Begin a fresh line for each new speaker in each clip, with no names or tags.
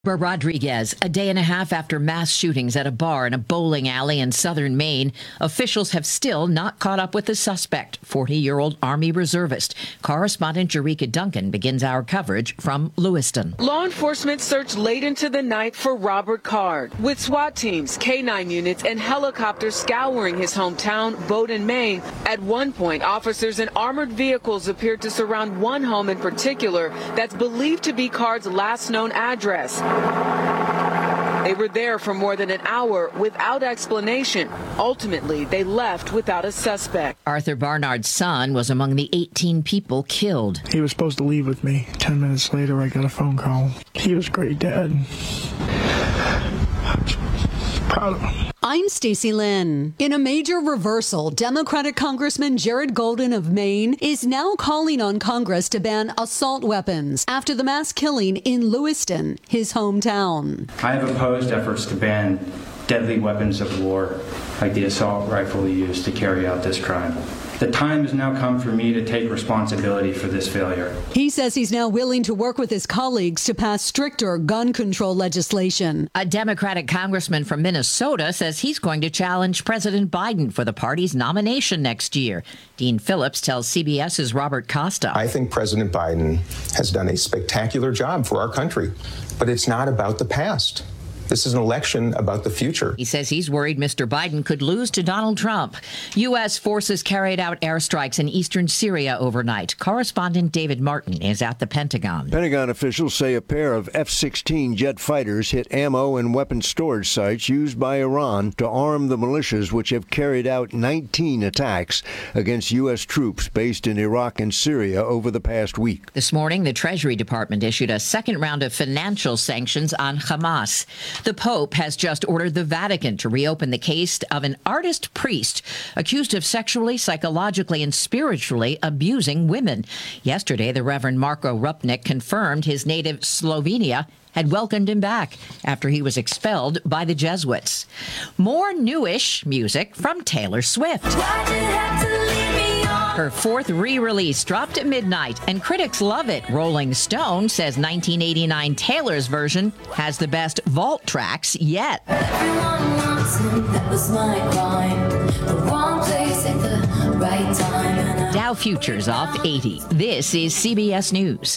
Rodriguez, a day and a half after mass shootings at a bar in a bowling alley in southern Maine, officials have still not caught up with the suspect, 40-year-old Army reservist. Correspondent Jerika Duncan begins our coverage from Lewiston.
Law enforcement searched late into the night for Robert Card, with SWAT teams, K-9 units, and helicopters scouring his hometown, Bowdoin, Maine. At one point, officers in armored vehicles appeared to surround one home in particular that's believed to be Card's last known address. They were there for more than an hour without explanation. Ultimately, they left without a suspect.
Arthur Barnard's son was among the 18 people killed.
He was supposed to leave with me. 10 minutes later, I got a phone call. He was a great dad. Proud of him.
I'm Stacey Lynn. In a major reversal, Democratic Congressman Jared Golden of Maine is now calling on Congress to ban assault weapons after the mass killing in Lewiston, his hometown.
I have opposed efforts to ban deadly weapons of war like the assault rifle used to carry out this crime. The time has now come for me to take responsibility for this failure.
He says he's now willing to work with his colleagues to pass stricter gun control legislation.
A Democratic congressman from Minnesota says he's going to challenge President Biden for the party's nomination next year. Dean Phillips tells CBS's Robert Costa.
I think President Biden has done a spectacular job for our country, but it's not about the past. This is an election about the future.
He says he's worried Mr. Biden could lose to Donald Trump. U.S. forces carried out airstrikes in eastern Syria overnight. Correspondent David Martin is at the Pentagon.
Pentagon officials say a pair of F-16 jet fighters hit ammo and weapons storage sites used by Iran to arm the militias, which have carried out 19 attacks against U.S. troops based in Iraq and Syria over the past week.
This morning, the Treasury Department issued a second round of financial sanctions on Hamas. The Pope has just ordered the Vatican to reopen the case of an artist priest accused of sexually, psychologically, and spiritually abusing women. Yesterday, the Reverend Marko Rupnik confirmed his native Slovenia had welcomed him back after he was expelled by the Jesuits. More newish music from Taylor Swift. Her fourth re-release dropped at midnight, and critics love it. Rolling Stone says 1989 Taylor's version has the best vault tracks yet.
Everyone wants him, that was my crime. The wrong place at the right time.
Dow Futures off 80. This is CBS News.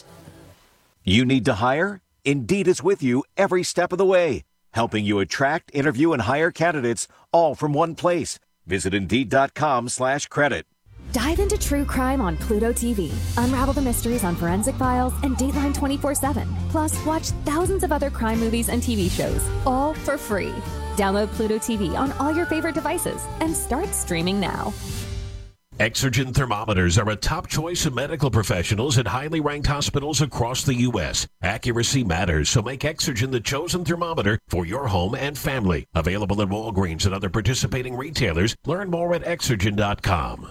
You need to hire? Indeed is with you every step of the way, helping you attract, interview, and hire candidates all from one place. Visit Indeed.com/credit.
Dive into true crime on Pluto TV. Unravel the mysteries on Forensic Files and Dateline 24/7. Plus, watch thousands of other crime movies and TV shows, all for free. Download Pluto TV on all your favorite devices and start streaming now.
Exergen thermometers are a top choice of medical professionals at highly ranked hospitals across the U.S. Accuracy matters, so make Exergen the chosen thermometer for your home and family. Available at Walgreens and other participating retailers. Learn more at Exergen.com.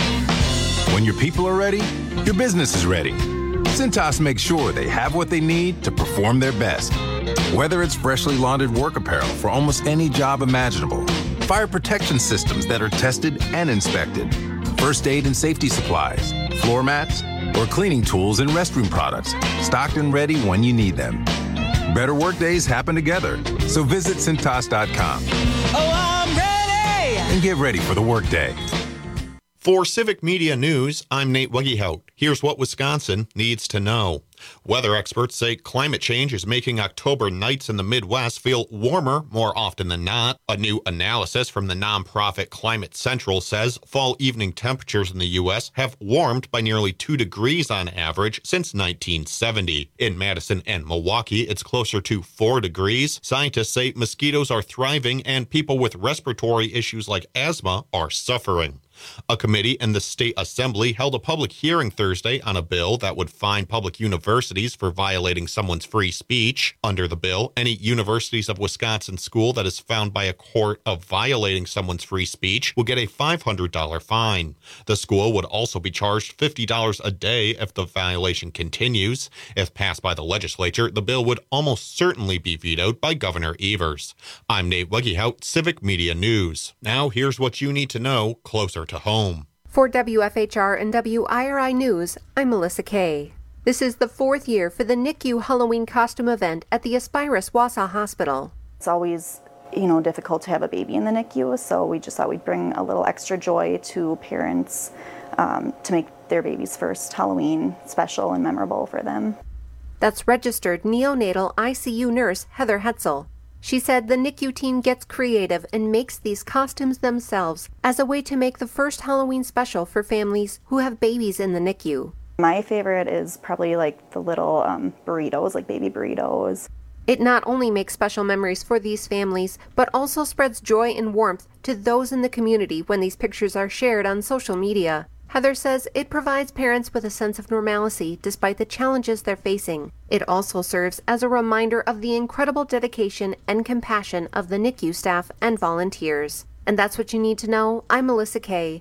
When your people are ready, your business is ready. Cintas makes sure they have what they need to perform their best. Whether it's freshly laundered work apparel for almost any job imaginable, fire protection systems that are tested and inspected, first aid and safety supplies, floor mats, or cleaning tools and restroom products, stocked and ready when you need them. Better work days happen together, so visit Cintas.com.
Oh, I'm ready!
And get ready for the workday.
For Civic Media News, I'm Nate Weggehout. Here's what Wisconsin needs to know. Weather experts say climate change is making October nights in the Midwest feel warmer more often than not. A new analysis from the nonprofit Climate Central says fall evening temperatures in the U.S. have warmed by nearly 2 degrees on average since 1970. In Madison and Milwaukee, it's closer to 4 degrees. Scientists say mosquitoes are thriving and people with respiratory issues like asthma are suffering. A committee in the state assembly held a public hearing Thursday on a bill that would fine public universities for violating someone's free speech. Under the bill, any Universities of Wisconsin school that is found by a court of violating someone's free speech will get a $500 fine. The school would also be charged $50 a day if the violation continues. If passed by the legislature, the bill would almost certainly be vetoed by Governor Evers. I'm Nate Weggehout, Civic Media News. Now here's what you need to know closer to home.
For WFHR and WIRI News, I'm Melissa Kay. This is the 4th year for the NICU Halloween costume event at the Aspirus Wausau Hospital.
It's always, difficult to have a baby in the NICU, so we just thought we'd bring a little extra joy to parents to make their baby's first Halloween special and memorable for them.
That's registered neonatal ICU nurse Heather Hetzel. She said the NICU team gets creative and makes these costumes themselves as a way to make the first Halloween special for families who have babies in the NICU.
My favorite is probably like the little burritos, like baby burritos.
It not only makes special memories for these families, but also spreads joy and warmth to those in the community when these pictures are shared on social media. Heather says it provides parents with a sense of normalcy despite the challenges they're facing. It also serves as a reminder of the incredible dedication and compassion of the NICU staff and volunteers. And that's what you need to know. I'm Melissa Kay.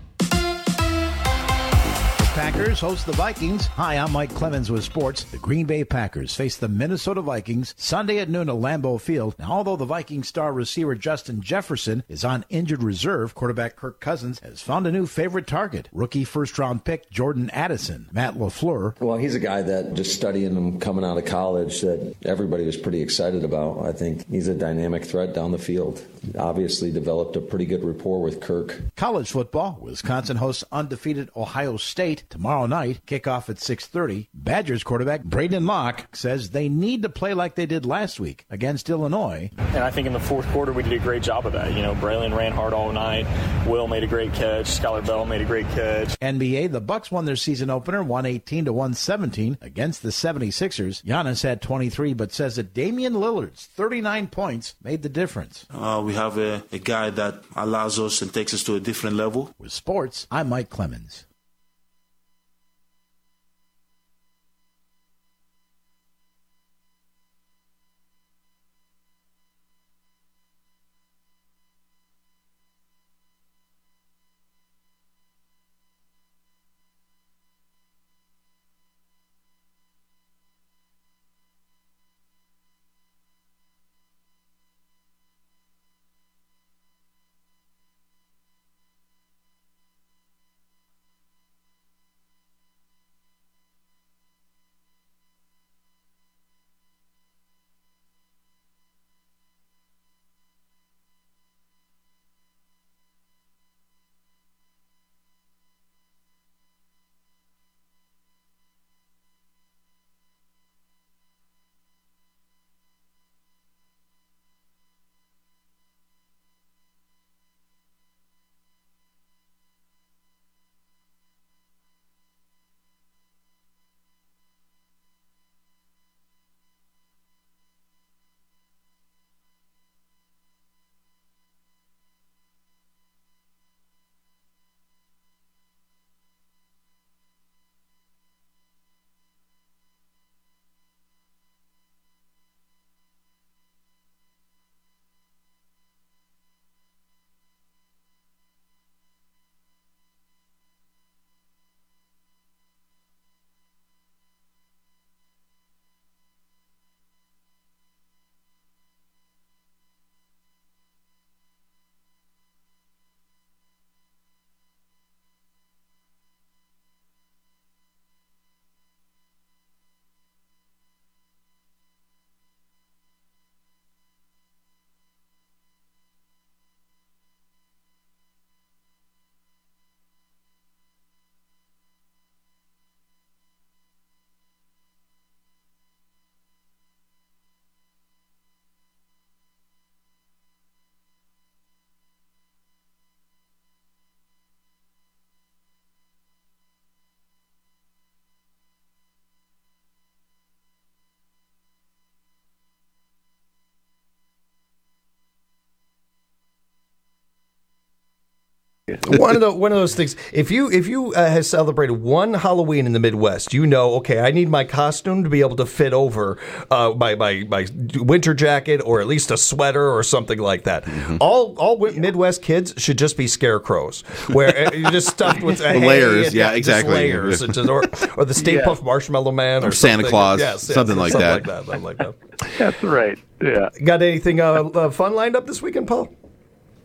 Packers host the Vikings. Hi, I'm Mike Clemens with sports. The Green Bay Packers face the Minnesota Vikings Sunday at noon at Lambeau Field. Now, although the Vikings star receiver Justin Jefferson is on injured reserve, quarterback Kirk Cousins has found a new favorite target, rookie first-round pick Jordan Addison. Matt LaFleur.
Well, he's a guy that just studying him coming out of college that everybody was pretty excited about. I think he's a dynamic threat down the field. Obviously developed a pretty good rapport with Kirk.
College football, Wisconsin hosts undefeated Ohio State tomorrow night, kickoff at 6:30. Badgers quarterback Braden Locke says they need to play like they did last week against Illinois.
And I think in the fourth quarter we did a great job of that. Braylon ran hard all night. Will made a great catch. Skylar Bell made a great catch.
NBA, the Bucks won their season opener 118-117 against the 76ers. Giannis had 23, but says that Damian Lillard's 39 points made the difference.
We have a guy that allows us and takes us to a different level.
With sports, I'm Mike Clemens.
One of those things. If you have celebrated one Halloween in the Midwest, okay, I need my costume to be able to fit over my winter jacket or at least a sweater or something like that. Mm-hmm. All Midwest kids should just be scarecrows, where you're just stuffed with
layers. Yeah, exactly.
Layers, or the Stay Puft Marshmallow Man, or
Santa Claus, something
like
that.
Something like that.
That's right. Yeah.
Got anything fun lined up this weekend, Paul?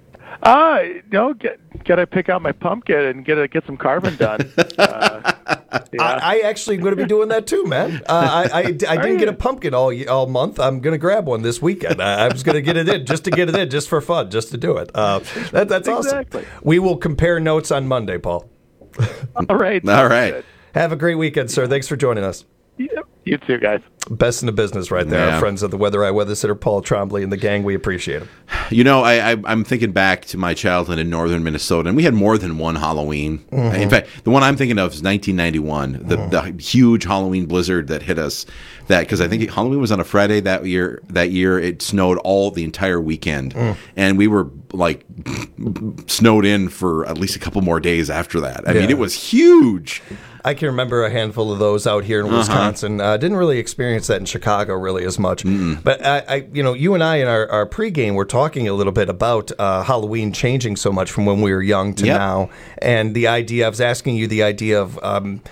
Got to pick out my pumpkin and get some carving done.
I actually am going to be doing that too, man. I didn't get a pumpkin all month. I'm going to grab one this weekend. I was going to get it in just for fun, just to do it. That's awesome. We will compare notes on Monday, Paul.
All right.
All right.
Have a great weekend, sir. Thanks for joining us.
Yep. You too, guys.
Best in the business right there.
Yeah.
Our friends of the Weather Eye Weather Sitter, Paul Trombley, and the gang, we appreciate them.
You know, I'm thinking back to my childhood in northern Minnesota, and we had more than one Halloween.
Mhm.
In fact, the one I'm thinking of is 1991, the huge Halloween blizzard that hit us. Because I think Halloween was on a Friday that year. That year, it snowed the entire weekend, and we were like snowed in for at least a couple more days after that. I mean, it was huge.
I can remember a handful of those out here in Wisconsin. Didn't really experience that in Chicago really as much. But you and I in our pregame were talking a little bit about Halloween changing so much from when we were young to now, and the idea. I was asking you the idea of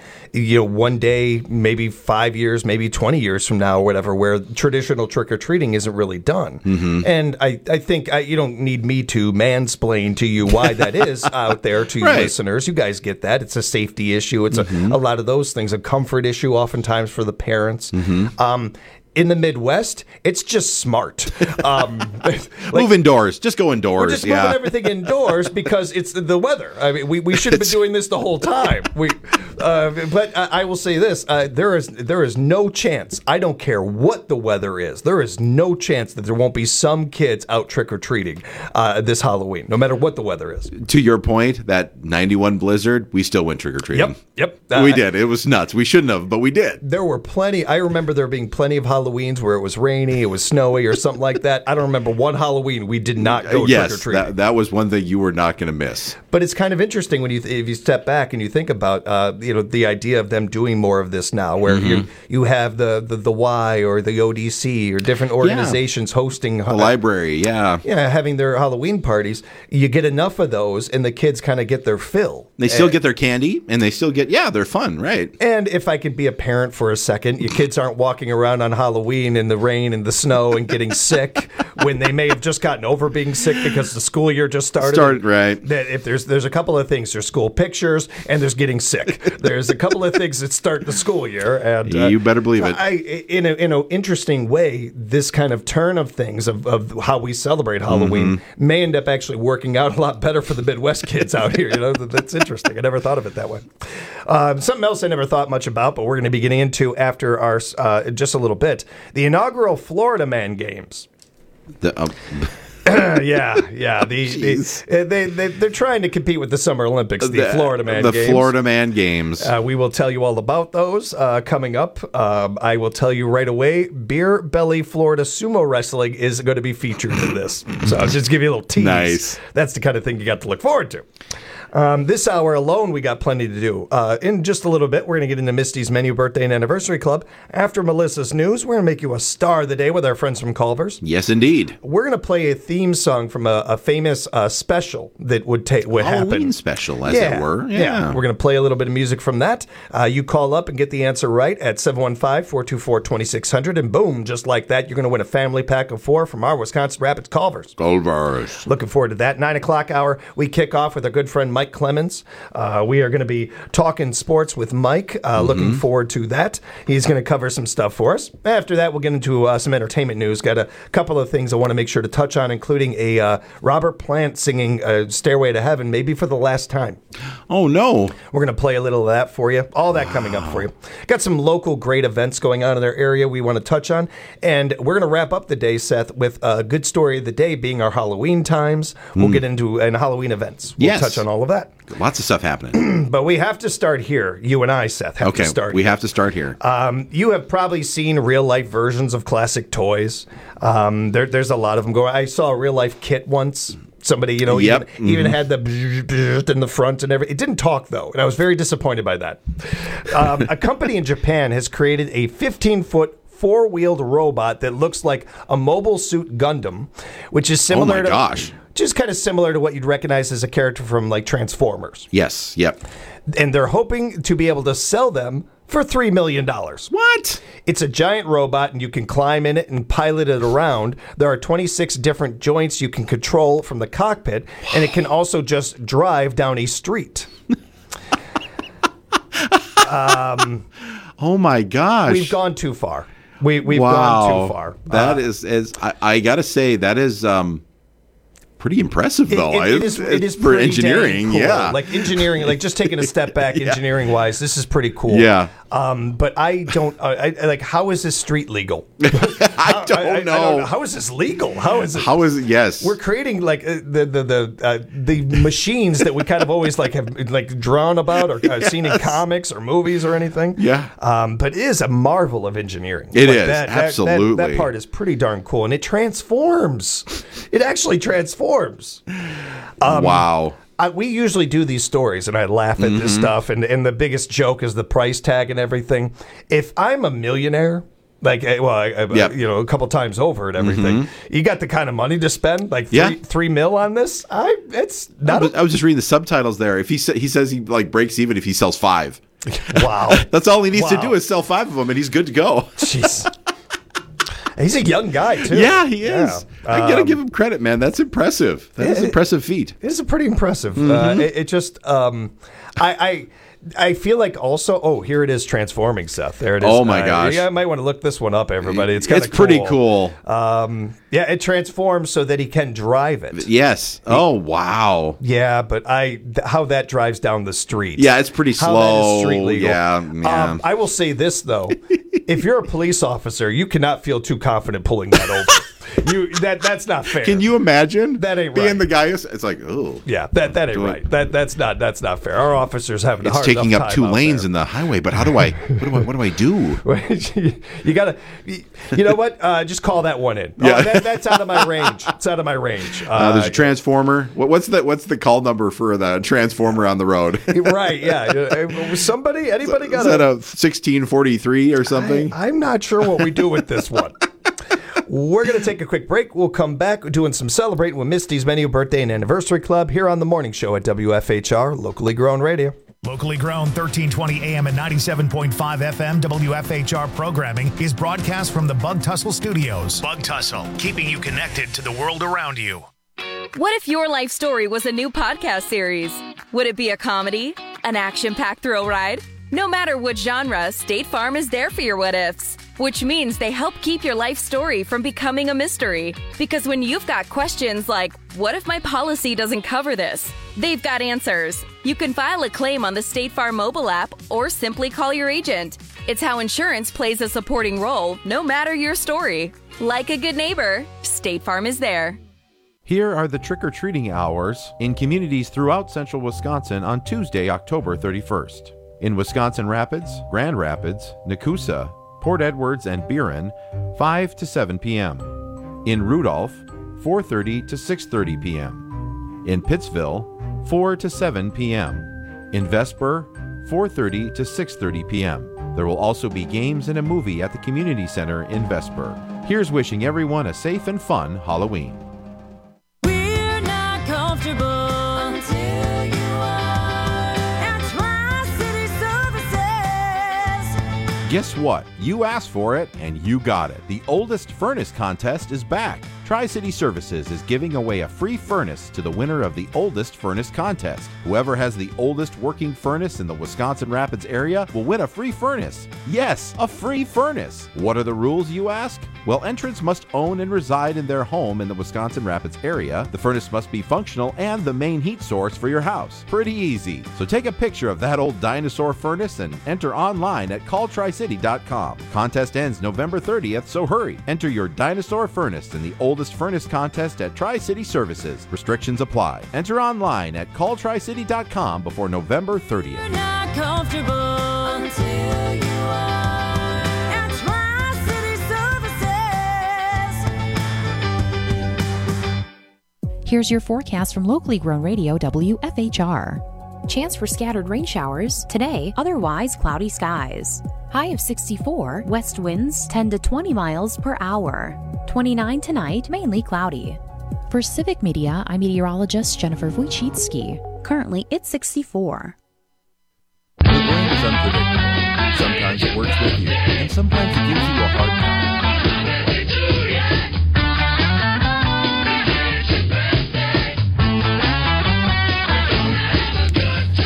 one day, maybe 5 years, maybe 20 years from now, or whatever, where traditional trick or treating isn't really done. And I think you don't need me to mansplain to you why that is out there to you listeners. You guys get that. It's a safety issue. It's a lot of those things, a comfort issue oftentimes for the parents. In the Midwest, it's just smart.
Move indoors. Just go indoors.
We're just moving everything indoors because it's the weather. I mean, we should have been doing this the whole time. But I will say this: there is no chance. I don't care what the weather is. There is no chance that there won't be some kids out trick or treating this Halloween, no matter what the weather is.
To your point, that 91 blizzard, we still went trick or treating.
Yep.
We did. It was nuts. We shouldn't have, but we did.
There were plenty. I remember there being plenty of Halloweens where it was rainy, it was snowy, or something like that. I don't remember one Halloween we did not go trick or treating.
That was one thing you were not going to miss.
But it's kind of interesting when if you step back and you think about the idea of them doing more of this now, where you have the Y or the ODC or different organizations hosting
the library,
having their Halloween parties. You get enough of those, and the kids kind of get their fill.
They still get their candy, and they still get they're fun, right?
And if I could be a parent for a second, your kids aren't walking around on Halloween in the rain and the snow and getting sick when they may have just gotten over being sick because the school year just started.
Right.
That if there's a couple of things, there's school pictures and there's getting sick. There's a couple of things that start the school year, and
you better believe it.
In an interesting way, this kind of turn of things of how we celebrate Halloween may end up actually working out a lot better for the Midwest kids out here. That's interesting. I never thought of it that way. Something else I never thought much about, but we're going to be getting into after our just a little bit. The inaugural Florida Man Games. They're trying to compete with the Summer Olympics, the Florida Man Games.
The Florida Man Games.
We will tell you all about those coming up. I will tell you right away, Beer Belly Florida Sumo Wrestling is going to be featured in this. So I'll just give you a little tease.
Nice.
That's the kind of thing you got to look forward to. This hour alone, we got plenty to do. In just a little bit, we're going to get into Misty's Menu Birthday and Anniversary Club. After Melissa's news, we're going to make you a star of the day with our friends from Culver's.
Yes, indeed.
We're going to play a theme song from a famous special that would happen.
Halloween special, as it were. Yeah.
We're going to play a little bit of music from that. You call up and get the answer right at 715-424-2600, and boom, just like that, you're going to win a family pack of 4 from our Wisconsin Rapids Culver's.
Culver's.
Looking forward to that. 9 o'clock hour, we kick off with our good friend Mike Clemens. We are going to be talking sports with Mike. Looking forward to that. He's going to cover some stuff for us. After that, we'll get into some entertainment news. Got a couple of things I want to make sure to touch on, including a Robert Plant singing Stairway to Heaven, maybe for the last time.
Oh, no.
We're going to play a little of that for you. All that coming up for you. Got some local great events going on in their area we want to touch on. And we're going to wrap up the day, Seth, with a good story of the day being our Halloween times. We'll get into Halloween events. We'll touch on all of that.
Lots of stuff happening.
But we have to start here. You and I, Seth, have to start
we have to start here.
You have probably seen real-life versions of classic toys. There's a lot of them going. I saw a real-life kit once. Somebody, even had the in the front and everything. It didn't talk, though, and I was very disappointed by that. A company in Japan has created a 15-foot four-wheeled robot that looks like a Mobile Suit Gundam, which is similar
Oh, my gosh.
Just kind of similar to what you'd recognize as a character from, like, Transformers.
Yes, yep.
And they're hoping to be able to sell them for $3 million.
What?
It's a giant robot, and you can climb in it and pilot it around. There are 26 different joints you can control from the cockpit, and it can also just drive down a street.
Oh my gosh.
We've gone too far. We've
wow.
gone too far.
That is I got to say, that is pretty impressive, though.
It is
for
pretty
engineering,
dang cool.
yeah.
Like engineering, like just taking a step back, engineering-wise, this is pretty cool.
Yeah.
But I don't like. How is this street legal?
I don't know.
How is this legal? How is it?
How is it? Yes.
We're creating like the machines that we kind of always like have like drawn about or seen in comics or movies or anything.
Yeah.
But it is a marvel of engineering.
It is, absolutely.
That part is pretty darn cool, and it transforms. It actually transforms.
Wow.
We usually do these stories, and I laugh at this stuff, and the biggest joke is the price tag and everything. If I'm a millionaire, like, a couple times over and everything, you got the kind of money to spend, like $3 million on this. It's not.
I was just reading the subtitles there. If he says he like breaks even if he sells 5.
Wow.
That's all he needs to do is sell 5 of them, and he's good to go.
Jeez. He's a young guy, too.
Yeah, he is. Yeah. I got to give him credit, man. That's impressive. That is an impressive feat.
It is pretty impressive. It just, I feel like also, here it is transforming, Seth. There it is.
Oh, my gosh.
I might want to look this one up, everybody. It's kind of cool.
It's pretty cool.
It transforms so that he can drive it.
Yes. Oh, wow.
Yeah, but how that drives down the street.
Yeah, it's pretty slow.
How that is street legal.
Yeah.
I will say this, though. If you're a police officer, you cannot feel too confident pulling that over. That's not fair.
Can you imagine
that ain't
being
right.
the guy? It's like, oh,
yeah, that ain't right. That's not fair. Our officers have
it's taking up 2 lanes in the highway. But how do I? What do I do?
You gotta. You know what? Just call that one in.
Yeah.
That's out of my range. It's out of my range.
There's a transformer. What's the call number for the transformer on the road?
Right. Yeah. Anybody got?
Is that a 1643 or something?
I'm not sure what we do with this one. We're going to take a quick break. We'll come back doing some celebrating with Misty's Menu Birthday and Anniversary Club here on the morning show at WFHR, locally grown radio.
Locally grown 1320 AM and 97.5 FM WFHR programming is broadcast from the Bug Tussle Studios. Bug Tussle, keeping you connected to the world around you.
What if your life story was a new podcast series? Would it be a comedy? An action-packed thrill ride? No matter what genre, State Farm is there for your what-ifs. Which means they help keep your life story from becoming a mystery. Because when you've got questions like, what if my policy doesn't cover this? They've got answers. You can file a claim on the State Farm mobile app or simply call your agent. It's how insurance plays a supporting role, no matter your story. Like a good neighbor, State Farm is there.
Here are the trick-or-treating hours in communities throughout central Wisconsin on Tuesday, October 31st. In Wisconsin Rapids, Grand Rapids, Nakusa, Port Edwards, and Buren, 5 to 7 p.m. In Rudolph, 4:30 to 6:30 p.m. In Pittsville, 4 to 7 p.m. In Vesper, 4:30 to 6:30 p.m. There will also be games and a movie at the Community Center in Vesper. Here's wishing everyone a safe and fun Halloween.
We're not comfortable until you are at Tri-City Services.
Guess what? You asked for it, and you got it. The oldest furnace contest is back. Tri-City Services is giving away a free furnace to the winner of the oldest furnace contest. Whoever has the oldest working furnace in the Wisconsin Rapids area will win a free furnace. Yes, a free furnace. What are the rules, you ask? Well, entrants must own and reside in their home in the Wisconsin Rapids area. The furnace must be functional and the main heat source for your house. Pretty easy. So take a picture of that old dinosaur furnace and enter online at calltricity.com. Contest ends November 30th, so hurry. Enter your dinosaur furnace in the oldest furnace contest at Tri-City Services. Restrictions apply. Enter online at calltricity.com before November 30th.
You're not comfortable until you are at Tri-City Services.
Here's your forecast from locally grown radio WFHR. Chance for scattered rain showers today, otherwise cloudy skies. High of 64, west winds 10 to 20 miles per hour. 29 tonight, mainly cloudy. For Civic Media, I'm meteorologist Jennifer Wojcicki. Currently, it's 64.
The brain is unpredictable. Sometimes it works with you, and sometimes it gives you a hard time.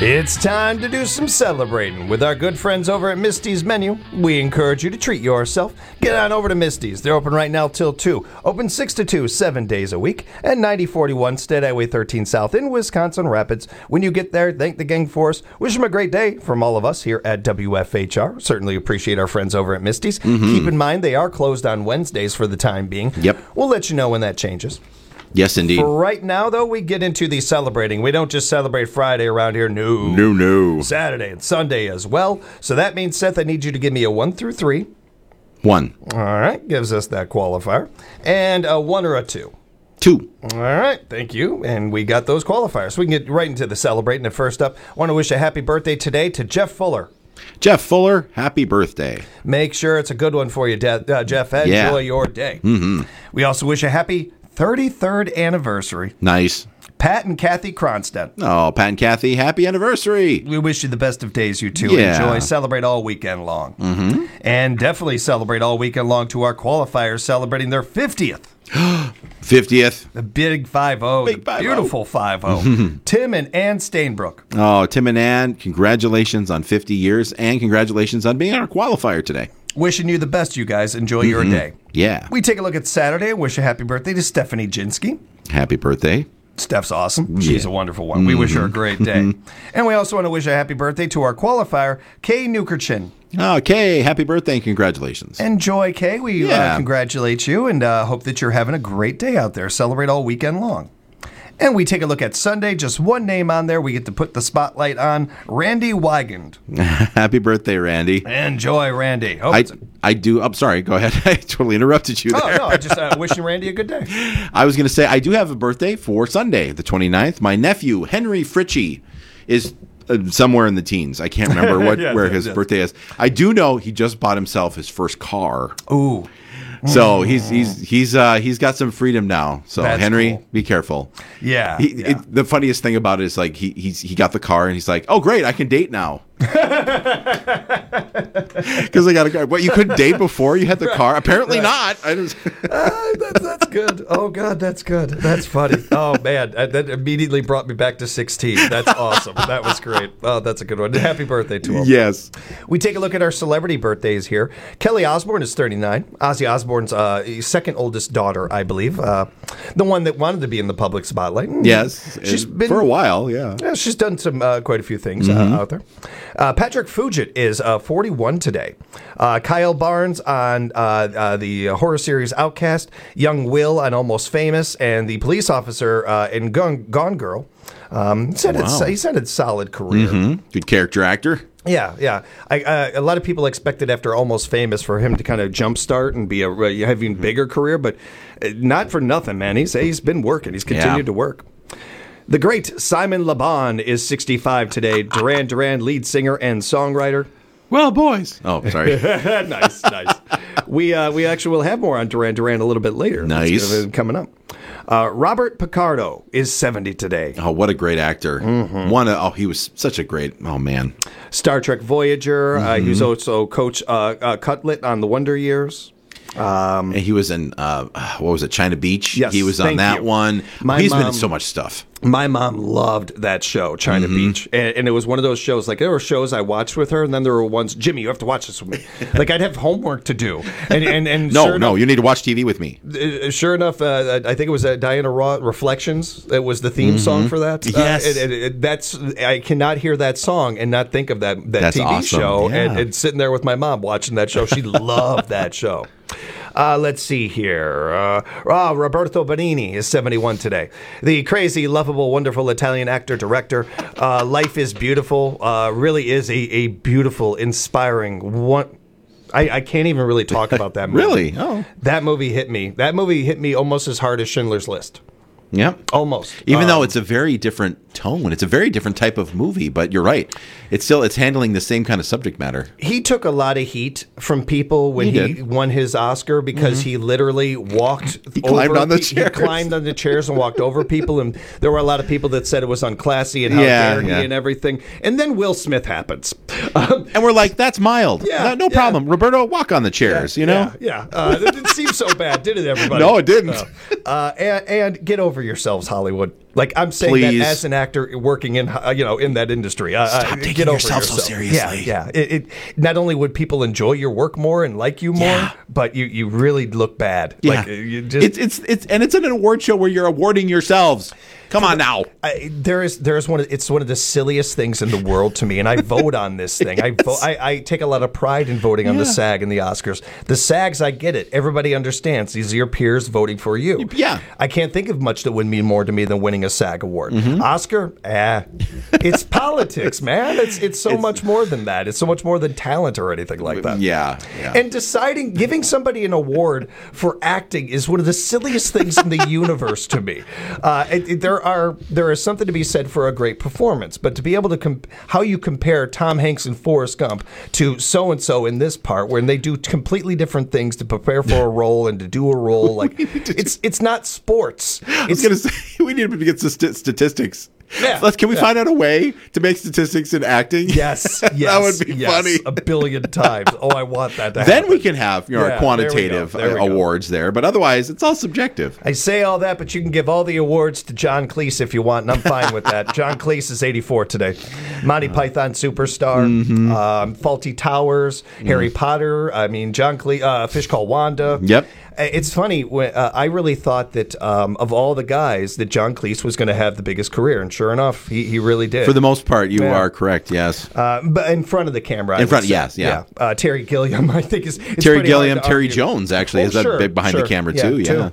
It's time to do some celebrating with our good friends over at Misty's Menu. We encourage you to treat yourself. Get on over to Misty's. They're open right now till 2. Open 6 to 2, 7 days a week at 9041 State Highway 13 South in Wisconsin Rapids. When you get there, thank the gang for us. Wish them a great day from all of us here at WFHR. Certainly appreciate our friends over at Misty's. Keep in mind they are closed on Wednesdays for the time being.
Yep.
We'll let you know when that changes.
Yes, indeed.
For right now, though, we get into the celebrating. We don't just celebrate Friday around here. No.
No.
Saturday and Sunday as well. So that means, Seth, I need you to give me a 1 through 3.
1.
All right. Gives us that qualifier. And a 1 or a 2.
2.
All right. Thank you. And we got those qualifiers. So we can get right into the celebrating. And first up, I want to wish a happy birthday today to Jeff Fuller.
Jeff Fuller, happy birthday.
Make sure it's a good one for you, Jeff. Enjoy your day. We also wish a happy 33rd anniversary.
Nice.
Pat and Kathy Cronstedt.
Oh, Pat and Kathy, happy anniversary.
We wish you the best of days, you two.
Yeah.
Enjoy. Celebrate all weekend long. And definitely celebrate all weekend long to our qualifiers celebrating their 50th.
50th.
The big 5-0.
Big 5-0.
Beautiful 5-0. Tim and Ann Stainbrook.
Oh, Tim and Ann, congratulations on 50 years and congratulations on being our qualifier today.
Wishing you the best, you guys. Enjoy your day.
Yeah.
We take a look at Saturday and wish a happy birthday to Stephanie Jinsky.
Happy birthday.
Steph's awesome. She's a wonderful one. We wish her a great day. And we also want to wish a happy birthday to our qualifier, Kay Nukerchin.
Oh, Kay, happy birthday and congratulations.
Enjoy, Kay. We congratulate you and hope that you're having a great day out there. Celebrate all weekend long. And we take a look at Sunday. Just one name on there. We get to put the spotlight on Randy Wigand.
Happy birthday, Randy.
Enjoy, Randy.
I do. I'm sorry. Go ahead. I totally interrupted you there.
Oh, no. I just wishing Randy a good day.
I was going to say, I do have a birthday for Sunday, the 29th. My nephew, Henry Fritchie, is somewhere in the teens. I can't remember where his birthday is. I do know he just bought himself his first car.
Ooh.
So he's got some freedom now. So
That's
Henry,
cool.
be careful.
Yeah.
The funniest thing about it is like he got the car and he's like, oh great, I can date now. Because I got a car. What, you couldn't date before you had the car? Apparently not.
That's good. Oh God, that's good. That's funny. Oh man, that immediately brought me back to 16. That's awesome. That was great. Oh, that's a good one. Happy birthday to him.
Yes.
We take a look at our celebrity birthdays here. Kelly Osbourne is 39. Ozzy Osbourne's second oldest daughter, I believe. The one that wanted to be in the public spotlight.
Yes.
She's been
for a while. Yeah.
Yeah, she's done some quite a few things out there. Patrick Fugit is 41 today. Kyle Barnes on the horror series Outcast. Young Will on Almost Famous. And the police officer in Gone Girl. He's had a solid career.
Good character actor.
Yeah. A lot of people expected after Almost Famous for him to kind of jumpstart and be having bigger career, but not for nothing, man. He's been working. He's continued to work. The great Simon Le Bon is 65 today. Duran Duran lead singer and songwriter.
Well, boys. Oh, sorry.
Nice. We actually will have more on Duran Duran a little bit later.
Nice.
Coming up. Robert Picardo is 70 today.
Oh, what a great actor. He was such a great, man.
Star Trek Voyager. He was also Coach Cutlet on The Wonder Years.
And he was in, what was it, China Beach?
Yes,
he was on that one. He's been in so much stuff.
My mom loved that show, China Beach. And it was one of those shows, like there were shows I watched with her, and then there were ones, Jimmy, you have to watch this with me. Like I'd have homework to do. And
No, you need to watch TV with me.
Sure enough, I think it was Diana Ross, Reflections. It was the theme song for that.
Yes.
I cannot hear that song and not think of that
That's
TV
awesome.
show.
Yeah.
And sitting there with my mom watching that show. She loved that show. Let's see here. Roberto Benigni is 71 today. The crazy, lovable, wonderful Italian actor-director. Life is Beautiful. Really is a beautiful, inspiring one. I can't even really talk about that movie.
Really? Oh.
That movie hit me. That movie hit me almost as hard as Schindler's List.
Yeah.
Almost.
Even though it's a very different tone. It's a very different type of movie, but you're right. It's handling the same kind of subject matter.
He took a lot of heat from people when he won his Oscar because he literally walked
He climbed on the chairs.
He climbed on the chairs and walked over people, and there were a lot of people that said it was unclassy and how dare he and everything. And then Will Smith happens.
And we're like, that's mild. No problem. Roberto, walk on the chairs, you know?
Yeah. It didn't seem so bad, did it, everybody?
No, it didn't.
And get over yourselves, Hollywood. Like, I'm saying
Please.
that as an actor working in in that industry.
Stop taking
get over
yourself so seriously.
Yeah. It not only would people enjoy your work more and like you more, but you really look bad.
Yeah.
Like, you just,
it's an award show where you're awarding yourselves. Come on now.
There is it's one of the silliest things in the world to me, and I vote on this thing. I take a lot of pride in voting on the SAG and the Oscars. The SAGs, I get it. Everybody understands. These are your peers voting for you.
Yeah.
I can't think of much that would mean more to me than winning a SAG award. Oscar, it's politics, man. It's so much more than that. It's so much more than talent or anything like that.
Yeah.
And giving somebody an award for acting is one of the silliest things in the universe to me. There is something to be said for a great performance, but to be able to how you compare Tom Hanks and Forrest Gump to so and so in this part, when they do completely different things to prepare for a role and to do a role, like it's not sports.
I was going to say we need to get statistics.
Yeah.
Can we find out a way to make statistics in acting?
Yes.
That would be funny.
A billion times. Oh, I want that to happen.
Then we can have our quantitative awards there, but otherwise it's all subjective.
I say all that, but you can give all the awards to John Cleese if you want, and I'm fine with that. John Cleese is 84 today. Monty Python Superstar, Faulty Towers, Harry Potter. I mean, John Cleese, Fish Called Wanda.
Yep.
It's funny. I really thought that of all the guys, that John Cleese was going to have the biggest career, and sure enough, he really did.
For the most part, you are correct. Yes.
But in front of the camera.
Yes.
Terry Gilliam, I think is
Terry Gilliam. Terry Jones actually is that big behind the camera too. Yeah.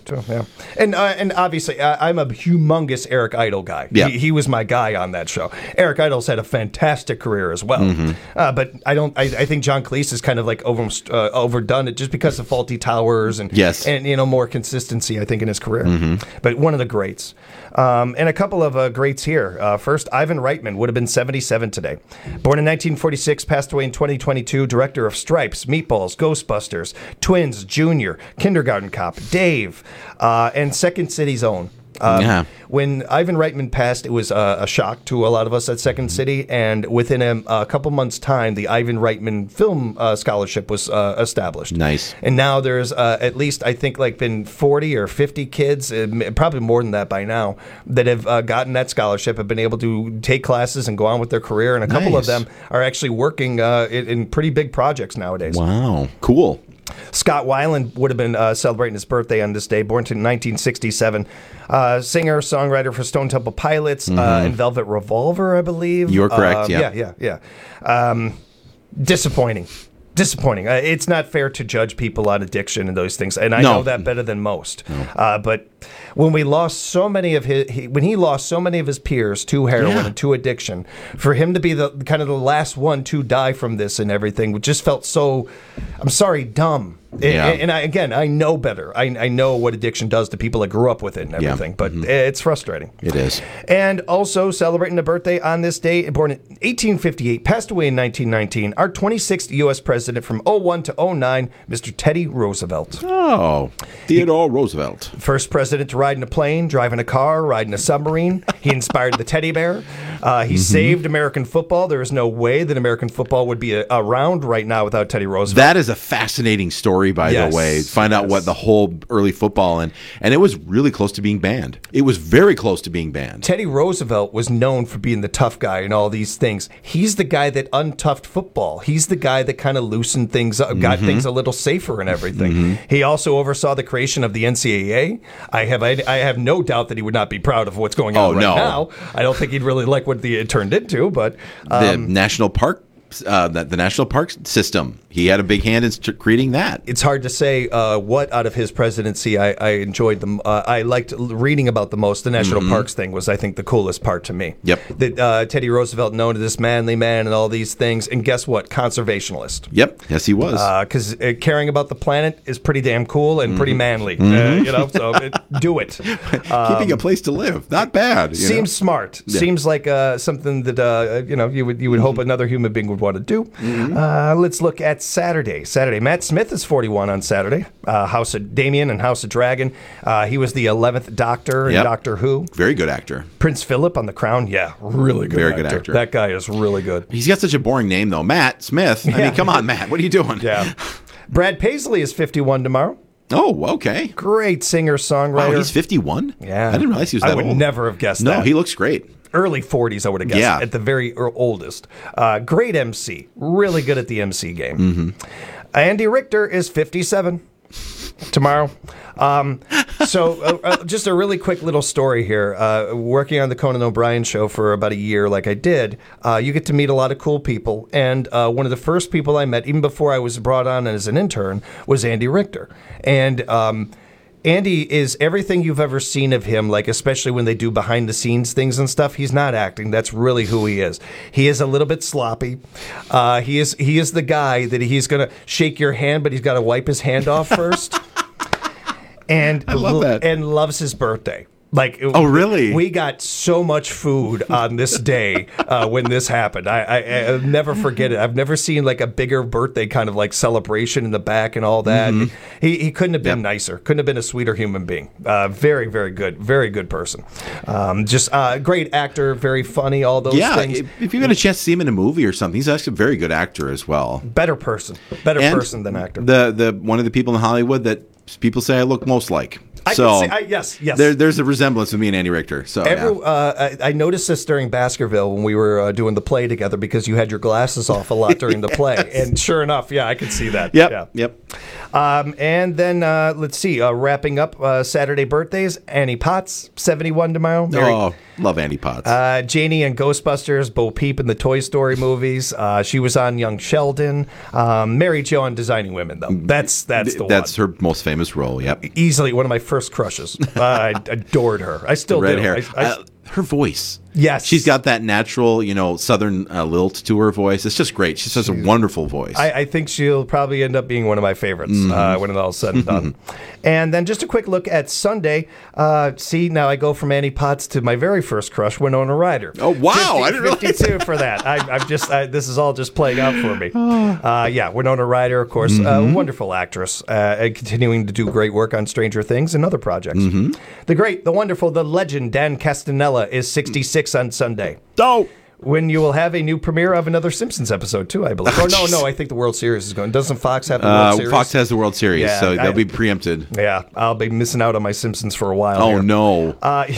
And obviously, I'm a humongous Eric Idle guy.
Yeah.
He was my guy on that show. Eric Idle's had a fantastic career as well. But I think John Cleese is kind of like overdone it just because of Faulty Towers and.
Yes.
And more consistency, I think, in his career. But one of the greats. And a couple of greats here. First, Ivan Reitman would have been 77 today. Born in 1946, passed away in 2022. Director of Stripes, Meatballs, Ghostbusters, Twins, Junior, Kindergarten Cop, Dave, and Second City's Own. When Ivan Reitman passed, it was a shock to a lot of us at Second City, and within a couple months' time, the Ivan Reitman Film Scholarship was established.
Nice.
And now there's at least, I think, been 40 or 50 kids, probably more than that by now, that have gotten that scholarship, have been able to take classes and go on with their career, and a couple of them are actually working in pretty big projects nowadays.
Wow, cool.
Scott Weiland would have been celebrating his birthday on this day, born in 1967. Singer, songwriter for Stone Temple Pilots and Velvet Revolver, I believe.
You're correct, yeah.
Yeah. Disappointing. It's not fair to judge people on addiction and those things, and I know that better than most. But when we lost so many of when he lost so many of his peers to heroin and to addiction, for him to be the kind of the last one to die from this and everything, just felt so, I'm sorry, dumb. And I know better. I know what addiction does to people that grew up with it and everything, but it's frustrating.
It is.
And also celebrating a birthday on this day, born in 1858, passed away in 1919, our 26th U.S. president from 01 to 09, Mr. Teddy Roosevelt.
Oh, Theodore Roosevelt.
First president to ride in a plane, drive in a car, ride in a submarine. He inspired the teddy bear. He saved American football. There is no way that American football would be around right now without Teddy Roosevelt.
That is a fascinating story. By the way, find out what the whole early football and it was really close to being banned. It was very close to being banned.
Teddy Roosevelt was known for being the tough guy and all these things. He's the guy that untoughed football. He's the guy that kind of loosened things up, got things a little safer and everything. He also oversaw the creation of the NCAA. I have no doubt that he would not be proud of what's going on now. I don't think he'd really like what it turned into, but
the national park. The national park system. He had a big hand in creating that.
It's hard to say what out of his presidency I enjoyed. I liked reading about the most. The national parks thing was, I think, the coolest part to me.
Yep.
That Teddy Roosevelt, known as this manly man and all these things, and guess what? Conservationalist.
Yep. Yes, he was.
Because caring about the planet is pretty damn cool and pretty manly. So do it.
Keeping a place to live, not bad.
Seems smart. Yeah. Seems like something that you would hope another human being would want to do. Let's look at Saturday. Matt Smith is 41 on Saturday. House of Damien and House of Dragon. He was the 11th Doctor in Doctor Who.
Very good actor.
Prince Philip on The Crown. Yeah, really good.
Very good actor.
That guy is really good.
He's got such a boring name though, Matt Smith. I mean, come on, Matt. What are you doing?
Yeah. Brad Paisley is 51 tomorrow.
Oh, okay.
Great singer-songwriter.
Wow, he's 51?
Yeah.
I didn't realize he was that old.
I would never have guessed that.
No, he looks great.
Early 40s, I would have guessed,
Yeah.
at the very oldest. Great MC. Really good at the MC game.
Mm-hmm.
Andy Richter is 57 tomorrow. Just a really quick little story here. Working on the Conan O'Brien show for about a year like I did, you get to meet a lot of cool people. And one of the first people I met, even before I was brought on as an intern, was Andy Richter. And Andy is everything you've ever seen of him, like especially when they do behind-the-scenes things and stuff. He's not acting. That's really who he is. He is a little bit sloppy. He is the guy that he's going to shake your hand, but he's got to wipe his hand off first. And
I love that.
And loves his birthday. Like,
oh, really?
We got so much food on this day when this happened. I'll never forget it. I've never seen like a bigger birthday kind of like celebration in the back and all that.
Mm-hmm.
He couldn't have been nicer. Couldn't have been a sweeter human being. Very, very good. Very good person. Just great actor. Very funny. All those things.
If you get a chance to see him in a movie or something, he's actually a very good actor as well.
Better person. Better person than actor.
The one of the people in Hollywood that people say I look most like.
Yes.
There's a resemblance with me and Andy Richter. So
I noticed this during Baskerville when we were doing the play together because you had your glasses off a lot during the play, and sure enough, I could see that.
Yep.
And then let's see, wrapping up Saturday birthdays. Annie Potts, 71 tomorrow.
Love Annie Potts.
Janie and Ghostbusters, Bo Peep in the Toy Story movies. She was on Young Sheldon. Mary Jo on Designing Women, though. That's the one.
That's her most famous role. Yep.
Easily one of my first crushes. I adored her. I still
red
do.
hair. Her voice.
Yes.
She's got that natural, southern lilt to her voice. It's just great. She has a wonderful voice.
I think she'll probably end up being one of my favorites when it's all said and done. And then just a quick look at Sunday. Now I go from Annie Potts to my very first crush, Winona Ryder.
Oh, wow. I didn't realize
52 for that. This is all just playing out for me. Winona Ryder, of course, a wonderful actress, and continuing to do great work on Stranger Things and other projects. The great, the wonderful, the legend, Dan Castanella is 66 on Sunday.
Oh!
When you will have a new premiere of another Simpsons episode, too, I believe. No, I think the World Series is going. Doesn't Fox have the World Series?
Fox has the World Series, so they'll be preempted.
Yeah, I'll be missing out on my Simpsons for a while.
Oh,
here.
no.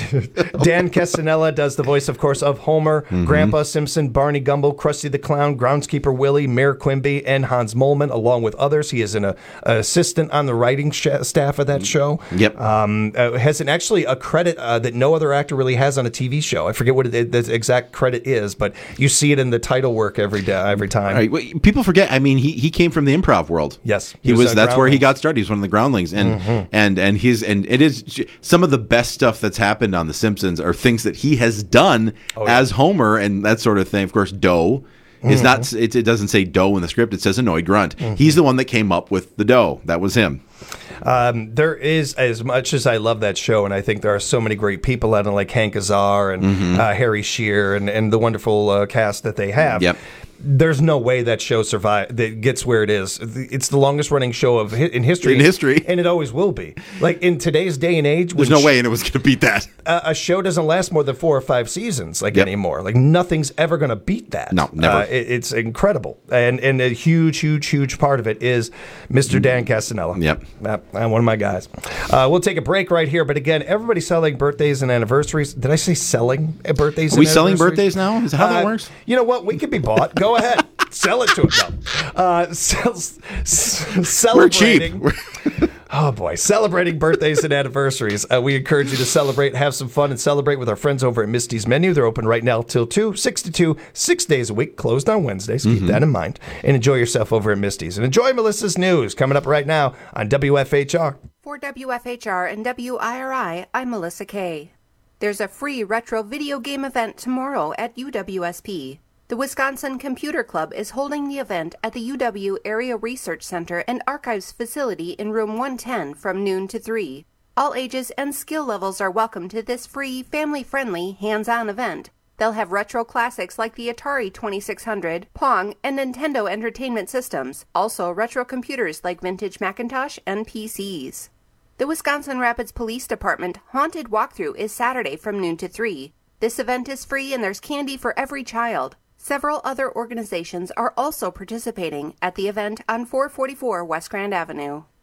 Dan Castanella does the voice, of course, of Homer, Grandpa Simpson, Barney Gumble, Krusty the Clown, Groundskeeper Willie, Mayor Quimby, and Hans Moleman, along with others. He is an assistant on the writing staff of that show.
Yep.
Has a credit that no other actor really has on a TV show. I forget what the exact credit is, but you see it in the title work every time.
Right. Well, people forget. I mean, he came from the improv world.
Yes,
he was. That's where he got started. He's one of the groundlings, and it is some of the best stuff that's happened on The Simpsons are things that he has done as Homer and that sort of thing. Of course, Doe. Is not. It doesn't say Doe in the script. It says Annoyed Grunt. He's the one that came up with the Doe. That was him.
There is, as much as I love that show, and I think there are so many great people on it, like Hank Azar and Harry Shearer and the wonderful cast that they have.
Yep.
There's no way that show that gets where it is. It's the longest running show in history.
In history.
And it always will be. Like in today's day and age.
There's no way and it was going to beat that.
A show doesn't last more than 4 or 5 seasons anymore. Like nothing's ever going to beat that.
No, never.
It's incredible. And a huge part of it is Mr. Dan Castanella.
Yep.
One of my guys. We'll take a break right here. But again, everybody's selling birthdays and anniversaries. Did I say selling birthdays and anniversaries?
Are we selling birthdays now? Is that how that works?
You know what? We could be bought. Go ahead. Sell it to them. Celebrating.
We're cheap.
Oh, boy. Celebrating birthdays and anniversaries. We encourage you to celebrate, have some fun, and celebrate with our friends over at Misty's Menu. They're open right now till 2, 6 to 2, 6 days a week, closed on Wednesdays. Keep that in mind. And enjoy yourself over at Misty's. And enjoy Melissa's News coming up right now on WFHR.
For WFHR and WIRI, I'm Melissa Kay. There's a free retro video game event tomorrow at UWSP. The Wisconsin Computer Club is holding the event at the UW Area Research Center and Archives facility in room 110 from noon to 3. All ages and skill levels are welcome to this free, family-friendly, hands-on event. They'll have retro classics like the Atari 2600, Pong, and Nintendo Entertainment Systems. Also retro computers like vintage Macintosh and PCs. The Wisconsin Rapids Police Department Haunted Walkthrough is Saturday from noon to 3. This event is free and there's candy for every child. Several other organizations are also participating at the event on 444 West Grand Avenue.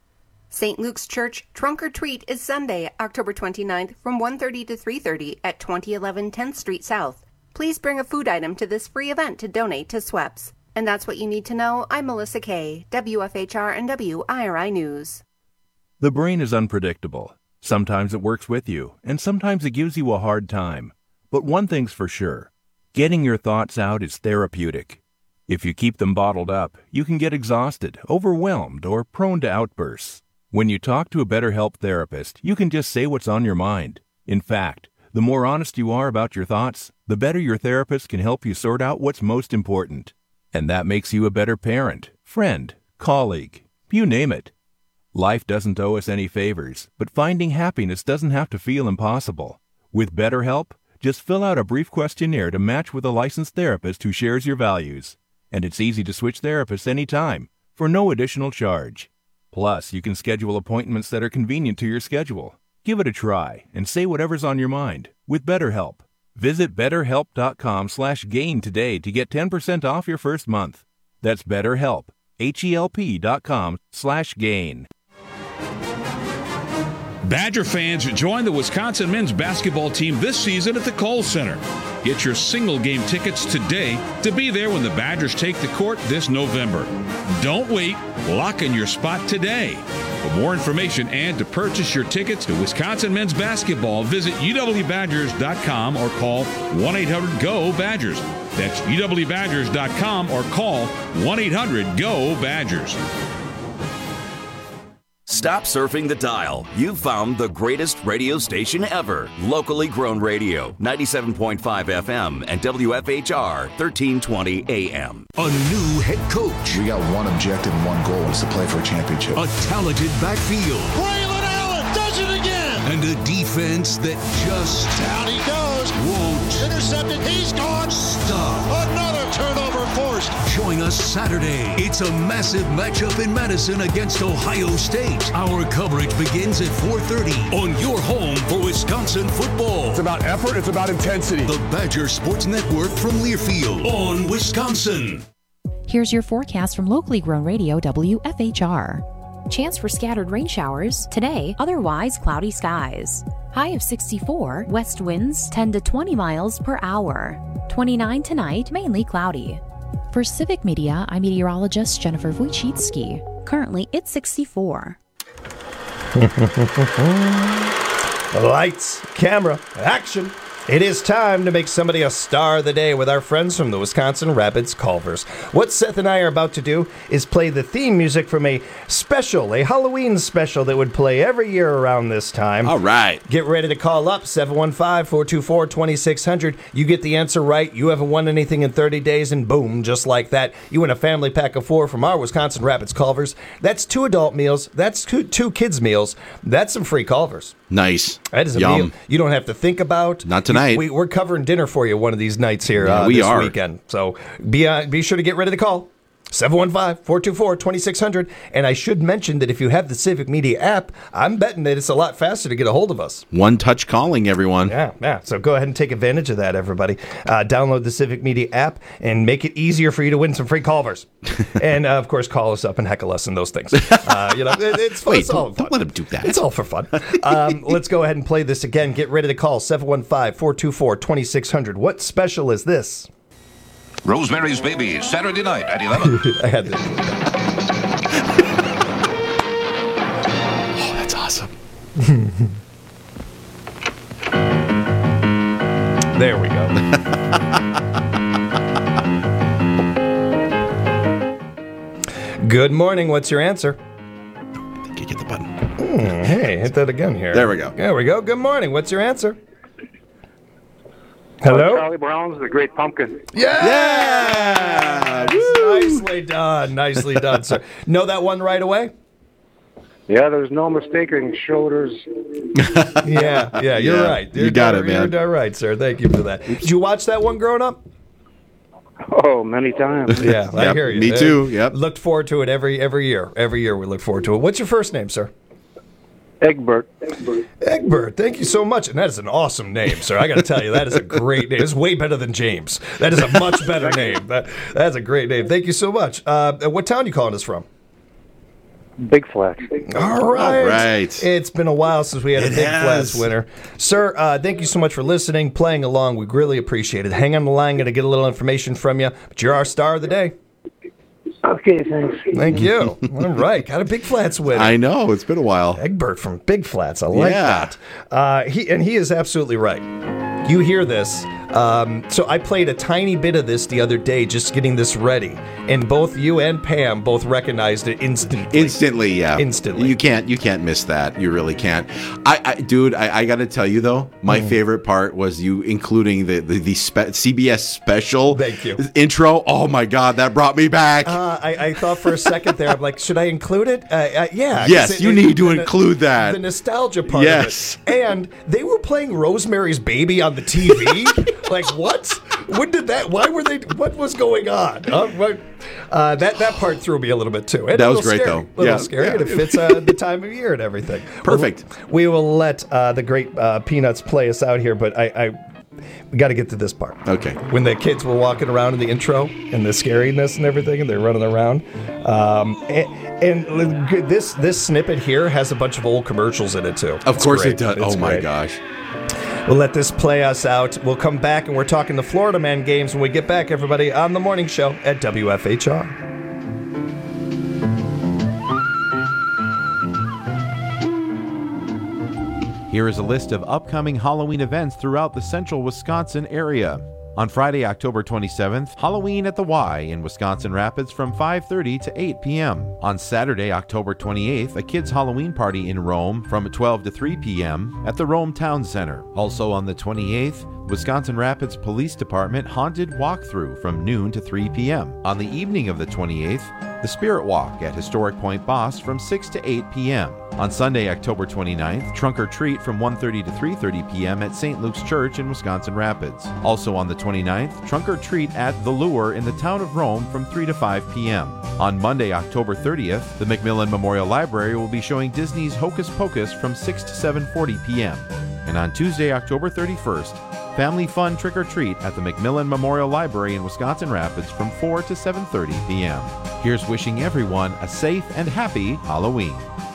St. Luke's Church Trunk or Treat is Sunday, October 29th from 1:30 to 3:30 at 2011 10th Street South. Please bring a food item to this free event to donate to SWEPS. And that's what you need to know. I'm Melissa Kay, WFHR and WIRI News.
The brain is unpredictable. Sometimes it works with you, and sometimes it gives you a hard time. But one thing's for sure, getting your thoughts out is therapeutic. If you keep them bottled up, you can get exhausted, overwhelmed, or prone to outbursts. When you talk to a BetterHelp therapist, you can just say what's on your mind. In fact, the more honest you are about your thoughts, the better your therapist can help you sort out what's most important. And that makes you a better parent, friend, colleague, you name it. Life doesn't owe us any favors, but finding happiness doesn't have to feel impossible. With BetterHelp, just fill out a brief questionnaire to match with a licensed therapist who shares your values. And it's easy to switch therapists anytime, for no additional charge. Plus, you can schedule appointments that are convenient to your schedule. Give it a try and say whatever's on your mind with BetterHelp. Visit BetterHelp.com/gain today to get 10% off your first month. That's BetterHelp, HELP.com/gain.
Badger fans, join the Wisconsin men's basketball team this season at the Kohl Center. Get your single game tickets today to be there when the Badgers take the court this November. Don't wait. Lock in your spot today. For more information and to purchase your tickets to Wisconsin men's basketball, visit uwbadgers.com or call 1-800-GO-BADGERS. That's uwbadgers.com or call 1-800-GO-BADGERS.
Stop surfing the dial. You've found the greatest radio station ever. Locally grown radio, 97.5 FM and WFHR, 1320 AM.
A new head coach.
We got one objective and one goal, is to play for a championship.
A talented backfield.
Braylon Allen does it again.
And a defense that just...
Down he goes.
Won't.
Intercepted. He's gone.
Stop.
Another turnover forced.
Join us Saturday. It's a massive matchup in Madison against Ohio State. Our coverage begins at 4:30 on your home for Wisconsin football.
It's about effort. It's about intensity.
The Badger Sports Network from Learfield on Wisconsin.
Here's your forecast from locally grown radio WFHR. Chance for scattered rain showers today, otherwise cloudy skies. High of 64, west winds 10 to 20 miles per hour. 29 tonight, mainly cloudy. For Civic Media, I'm meteorologist Jennifer Wojcicki. Currently, it's 64.
Lights, camera, action. It is time to make somebody a star of the day with our friends from the Wisconsin Rapids Culvers. What Seth and I are about to do is play the theme music from a Halloween special that would play every year around this time.
All right.
Get ready to call up 715-424-2600. You get the answer right. You haven't won anything in 30 days, and boom, just like that, you win a family pack of 4 from our Wisconsin Rapids Culvers. That's 2 adult meals. That's 2 kids meals. That's some free Culvers.
Nice.
That is a
Yum.
meal you don't have to think about.
Not tonight.
We're covering dinner for you one of these nights here this weekend. So be sure to get ready to call. 715-424-2600. And I should mention that if you have the Civic Media app, I'm betting that it's a lot faster to get a hold of us.
One-touch calling, everyone.
Yeah. So go ahead and take advantage of that, everybody. Download the Civic Media app and make it easier for you to win some free Culvers. And, of course, call us up and heckle us and those things. It's fun.
Wait, don't let him do that.
It's all for fun. Let's go ahead and play this again. Get ready to call 715-424-2600. What special is this?
Rosemary's Baby, Saturday night at 11.
I had this.
Oh, that's awesome.
There we go. Good morning. What's your answer?
I think you get the button.
Hey, hit that again here.
There we go.
There we go. Good morning. What's your answer? Hello?
Charlie Brown's The Great Pumpkin.
Yeah! Nicely done. Nicely done, sir. Know that one right away?
Yeah, there's no mistaking shoulders.
Yeah, you're right.
You got it, man.
You're right, sir. Thank you for that. Did you watch that one growing up?
Oh, many times.
Yeah, I hear you.
Me too, yep.
Looked forward to it every year. Every year we look forward to it. What's your first name, sir?
Egbert.
Egbert, thank you so much. And that is an awesome name, sir. I got to tell you, that is a great name. It's way better than James. That is a much better name. That's a great name. Thank you so much. What town are you calling us from?
Big Flats.
All right.
All right.
It's been a while since we had a
It
Big
has.
Flats winner. Sir, thank you so much for listening, playing along. We really appreciate it. Hang on the line. Going to get a little information from you, but you're our star of the day.
Okay, thanks.
Thank you. All right. Got a Big Flats winner.
I know. It's been a while.
Egbert from Big Flats. I like that. He is absolutely right. You hear this. So I played a tiny bit of this the other day, just getting this ready, and both you and Pam both recognized it instantly.
Instantly, yeah.
Instantly.
You can't miss that. You really can't. Dude, I got to tell you though, my favorite part was you including the CBS special.
Thank you.
Intro. Oh my God, that brought me back.
I thought for a second there, I'm like, should I include it? Yeah.
Yes, you need to include that.
The nostalgia part of it. And they were playing Rosemary's Baby on the TV. Like, what? When did that? Why were they? What was going on? That part threw me a little bit too. And
that
a
was
little
great,
scary,
though.
A little scary, and it fits the time of year and everything.
Perfect.
We will let the great Peanuts play us out here, but we got to get to this part.
Okay.
When the kids were walking around in the intro and the scariness and everything, and they're running around. And this snippet here has a bunch of old commercials in it too.
Of course it does. Oh my gosh.
We'll let this play us out. We'll come back and we're talking the Florida Man games when we get back, everybody, on the morning show at WFHR.
Here is a list of upcoming Halloween events throughout the central Wisconsin area. On Friday, October 27th, Halloween at the Y in Wisconsin Rapids from 5:30 to 8 p.m. On Saturday, October 28th, a kids' Halloween party in Rome from 12 to 3 p.m. at the Rome Town Center. Also on the 28th, Wisconsin Rapids Police Department Haunted Walkthrough from noon to 3 p.m. On the evening of the 28th, the Spirit Walk at Historic Point Boss from 6 to 8 p.m. On Sunday, October 29th, Trunk or Treat from 1:30 to 3:30 p.m. at St. Luke's Church in Wisconsin Rapids. Also on the 29th, Trunk or Treat at The Lure in the town of Rome from 3 to 5 p.m. On Monday, October 30th, the McMillan Memorial Library will be showing Disney's Hocus Pocus from 6 to 7:40 p.m. And on Tuesday, October 31st, Family Fun Trick or Treat at the McMillan Memorial Library in Wisconsin Rapids from 4 to 7:30 p.m. Here's wishing everyone a safe and happy Halloween.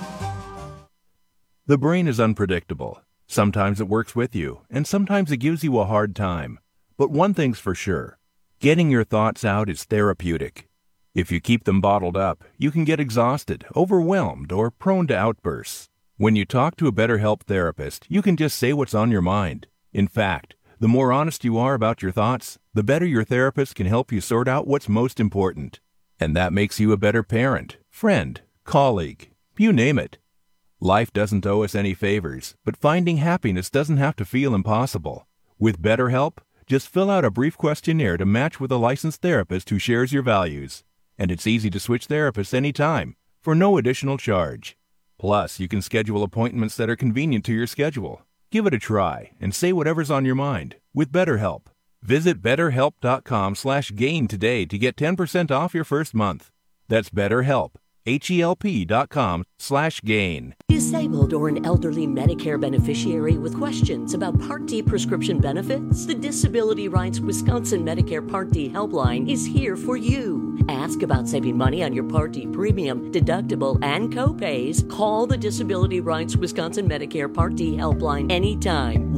The brain is unpredictable. Sometimes it works with you, and sometimes it gives you a hard time. But one thing's for sure, getting your thoughts out is therapeutic. If you keep them bottled up, you can get exhausted, overwhelmed, or prone to outbursts. When you talk to a BetterHelp therapist, you can just say what's on your mind. In fact, the more honest you are about your thoughts, the better your therapist can help you sort out what's most important. And that makes you a better parent, friend, colleague, you name it. Life doesn't owe us any favors, but finding happiness doesn't have to feel impossible. With BetterHelp, just fill out a brief questionnaire to match with a licensed therapist who shares your values. And it's easy to switch therapists anytime, for no additional charge. Plus, you can schedule appointments that are convenient to your schedule. Give it a try and say whatever's on your mind with BetterHelp. Visit BetterHelp.com/gain today to get 10% off your first month. That's BetterHelp. HELP.com/gain.
Disabled or an elderly Medicare beneficiary with questions about Part D prescription benefits? The Disability Rights Wisconsin Medicare Part D helpline is here for you. Ask about saving money on your Part D premium, deductible, and co-pays. Call the Disability Rights Wisconsin Medicare Part D helpline anytime.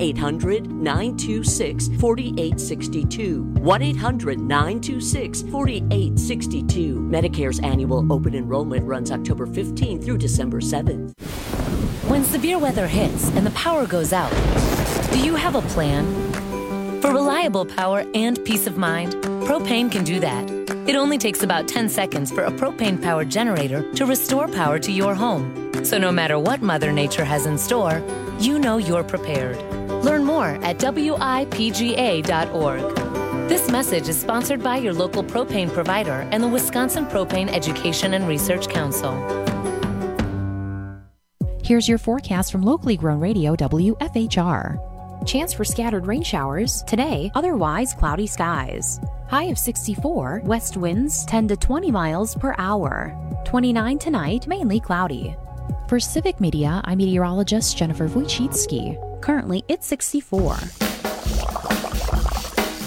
1-800-926-4862. 1-800-926-4862. Medicare's annual open enrollment runs October 15th through December 7th.
When severe weather hits and the power goes out, do you have a plan? For reliable power and peace of mind, Propane can do that. It only takes about 10 seconds for a propane-powered generator to restore power to your home. So no matter what Mother Nature has in store, you know you're prepared. Learn more at WIPGA.org. This message is sponsored by your local propane provider and the Wisconsin Propane Education and Research Council. Here's your forecast from locally grown radio WFHR. Chance for scattered rain showers today, otherwise cloudy skies. High of 64, west winds 10 to 20 miles per hour. 29 tonight, mainly cloudy. For Civic Media, I'm meteorologist Jennifer Wojcicki. Currently, it's 64.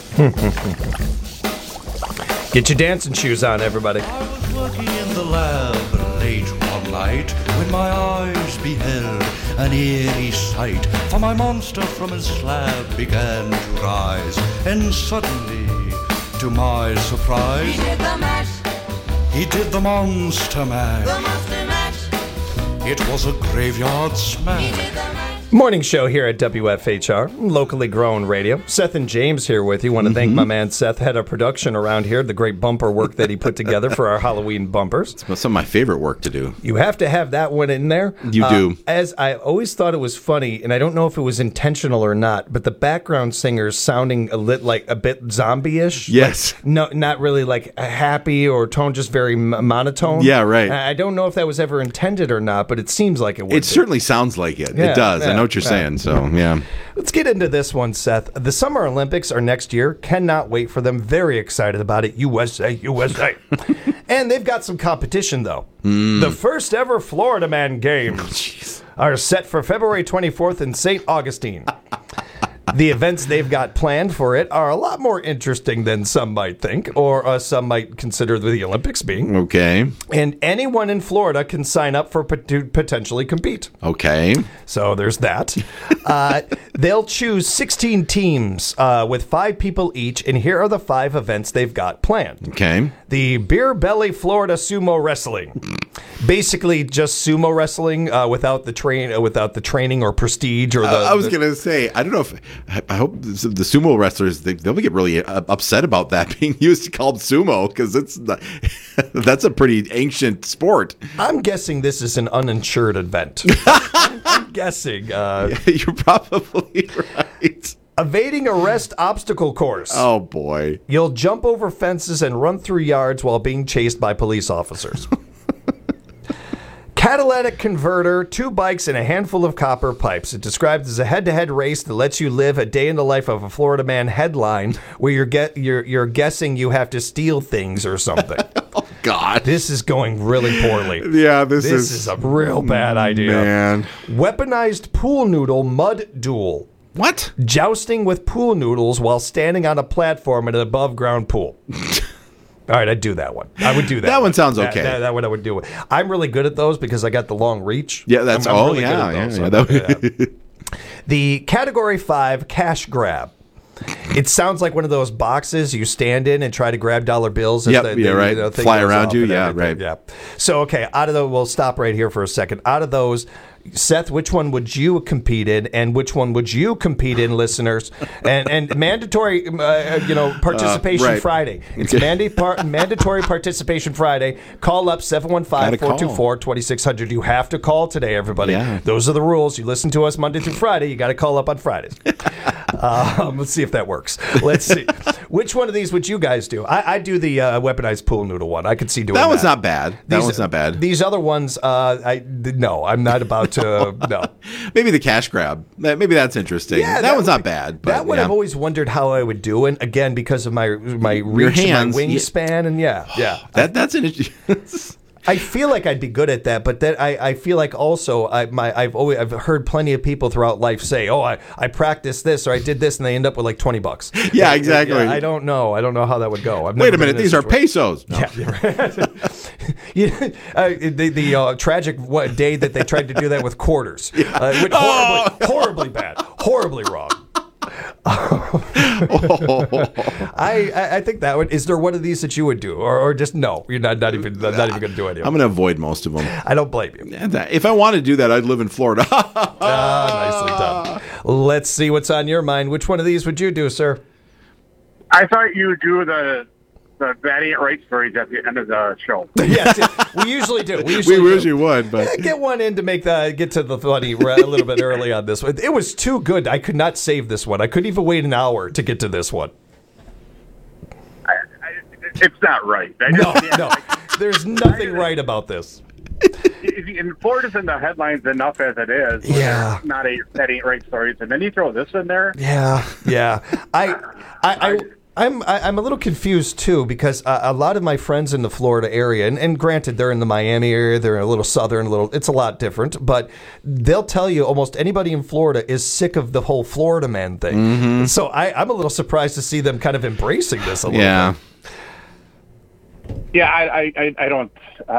Get your dancing shoes on, everybody.
I was working in the lab late one night when my eyes beheld an eerie sight. For my monster from his slab began to rise, and suddenly, to my surprise,
He did the mash.
he did the monster mash.
The monster mash.
It was a graveyard
He
smash.
did the mash.
Morning show here at WFHR, locally grown radio. Seth and James here with you. Want to thank my man Seth, head of production around here, the great bumper work that he put together for our Halloween bumpers.
It's some of my favorite work to do.
You have to have that one in there.
You do.
As I always thought it was funny, and I don't know if it was intentional or not, but the background singers sounding a bit zombie-ish.
Yes.
Like, no, not really like happy or tone, just very monotone.
Yeah, right.
I don't know if that was ever intended or not, but it seems like it would.
It certainly sounds like it.
Yeah,
it does. I
yeah,
know what you're saying. So, yeah.
Let's get into this one, Seth. The Summer Olympics are next year. Cannot wait for them. Very excited about it. USA, USA. And they've got some competition, though. The first ever Florida Man Games are set for February 24th in St. Augustine. The events they've got planned for it are a lot more interesting than some might think, or some might consider the Olympics being.
Okay.
And anyone in Florida can sign up to potentially compete.
Okay.
So there's that. They'll choose 16 teams with 5 people each, and here are the 5 events they've got planned.
Okay.
The Beer Belly Florida Sumo Wrestling. Basically, just sumo wrestling without the training or prestige or the.
I was gonna say, I don't know if I hope the sumo wrestlers they'll get really upset about that being used called sumo because that's a pretty ancient sport.
I'm guessing this is an uninsured event. I'm guessing.
You're probably right.
Evading arrest obstacle course.
Oh boy!
You'll jump over fences and run through yards while being chased by police officers. Catalytic converter, 2 bikes, and a handful of copper pipes. It's described as a head-to-head race that lets you live a day in the life of a Florida man headline where you're guessing you have to steal things or something.
Oh, God.
This is going really poorly.
Yeah, this
is a real bad idea.
Man.
Weaponized pool noodle mud duel.
What?
Jousting with pool noodles while standing on a platform in an above-ground pool. All right, I'd do that one. I would do that.
That one sounds okay.
That one I would do. I'm really good at those because I got the long reach.
Yeah, that's
I'm
all.
really good at those,
Yeah.
The Category 5 cash grab. It sounds like one of those boxes you stand in and try to grab dollar bills.
Yep,
Thing
fly
goes
around
off
you.
and
Yeah,
everything.
right.
Yeah. So, okay, we'll stop right here for a second. Out of those, Seth, which one would you compete in, and which one would you compete in, listeners? And mandatory, participation
right.
Friday. It's mandatory participation Friday. Call up 715-424-2600. You have to call today, everybody.
Yeah.
Those are the rules. You listen to us Monday through Friday. You got to call up on Fridays. Let's see if that works. Let's see. Which one of these would you guys do? I do the weaponized pool noodle one. I could see doing that.
That one's not bad. One's not bad.
These other ones, no, I'm not about to. No.
Maybe the cash grab. Maybe that's interesting.
Yeah,
that one's not bad. But,
that one I've always wondered how I would do, and again because of my reach,
hands,
and my wingspan, and yeah.
That's an issue.
I feel like I'd be good at that, but then I feel like also I've heard plenty of people throughout life say, "Oh, I practiced this or I did this," and they end up with like $20.
Yeah, exactly.
I don't know how that would go.
Wait a minute, these are pesos. No.
Yeah, the tragic day that they tried to do that with quarters. Went horribly bad, horribly wrong. I think that one. Is there one of these that you would do, or just no? You're not even going to do any of them.
I'm going to avoid most of them.
I don't blame you.
If I wanted to do that, I'd live in Florida.
Nicely done. Let's see what's on your mind. Which one of these would you do, sir?
I thought you would do the That Ain't Right stories at the end of the show.
Yes, we usually do. We
usually would, but
get one in to get to the funny a little bit early on this one. It was too good. I could not save this one. I couldn't even wait an hour to get to this one.
It's not right.
No. There's nothing right about this.
And Florida's in the headlines enough as it is.
Yeah.
Not That Ain't Right stories, and then you throw this in there.
Yeah. I'm a little confused too because a lot of my friends in the Florida area, and granted they're in the Miami area, they're a little southern, it's a lot different, but they'll tell you almost anybody in Florida is sick of the whole Florida man thing.
Mm-hmm.
So I'm a little surprised to see them kind of embracing this a little bit.
Yeah, I don't.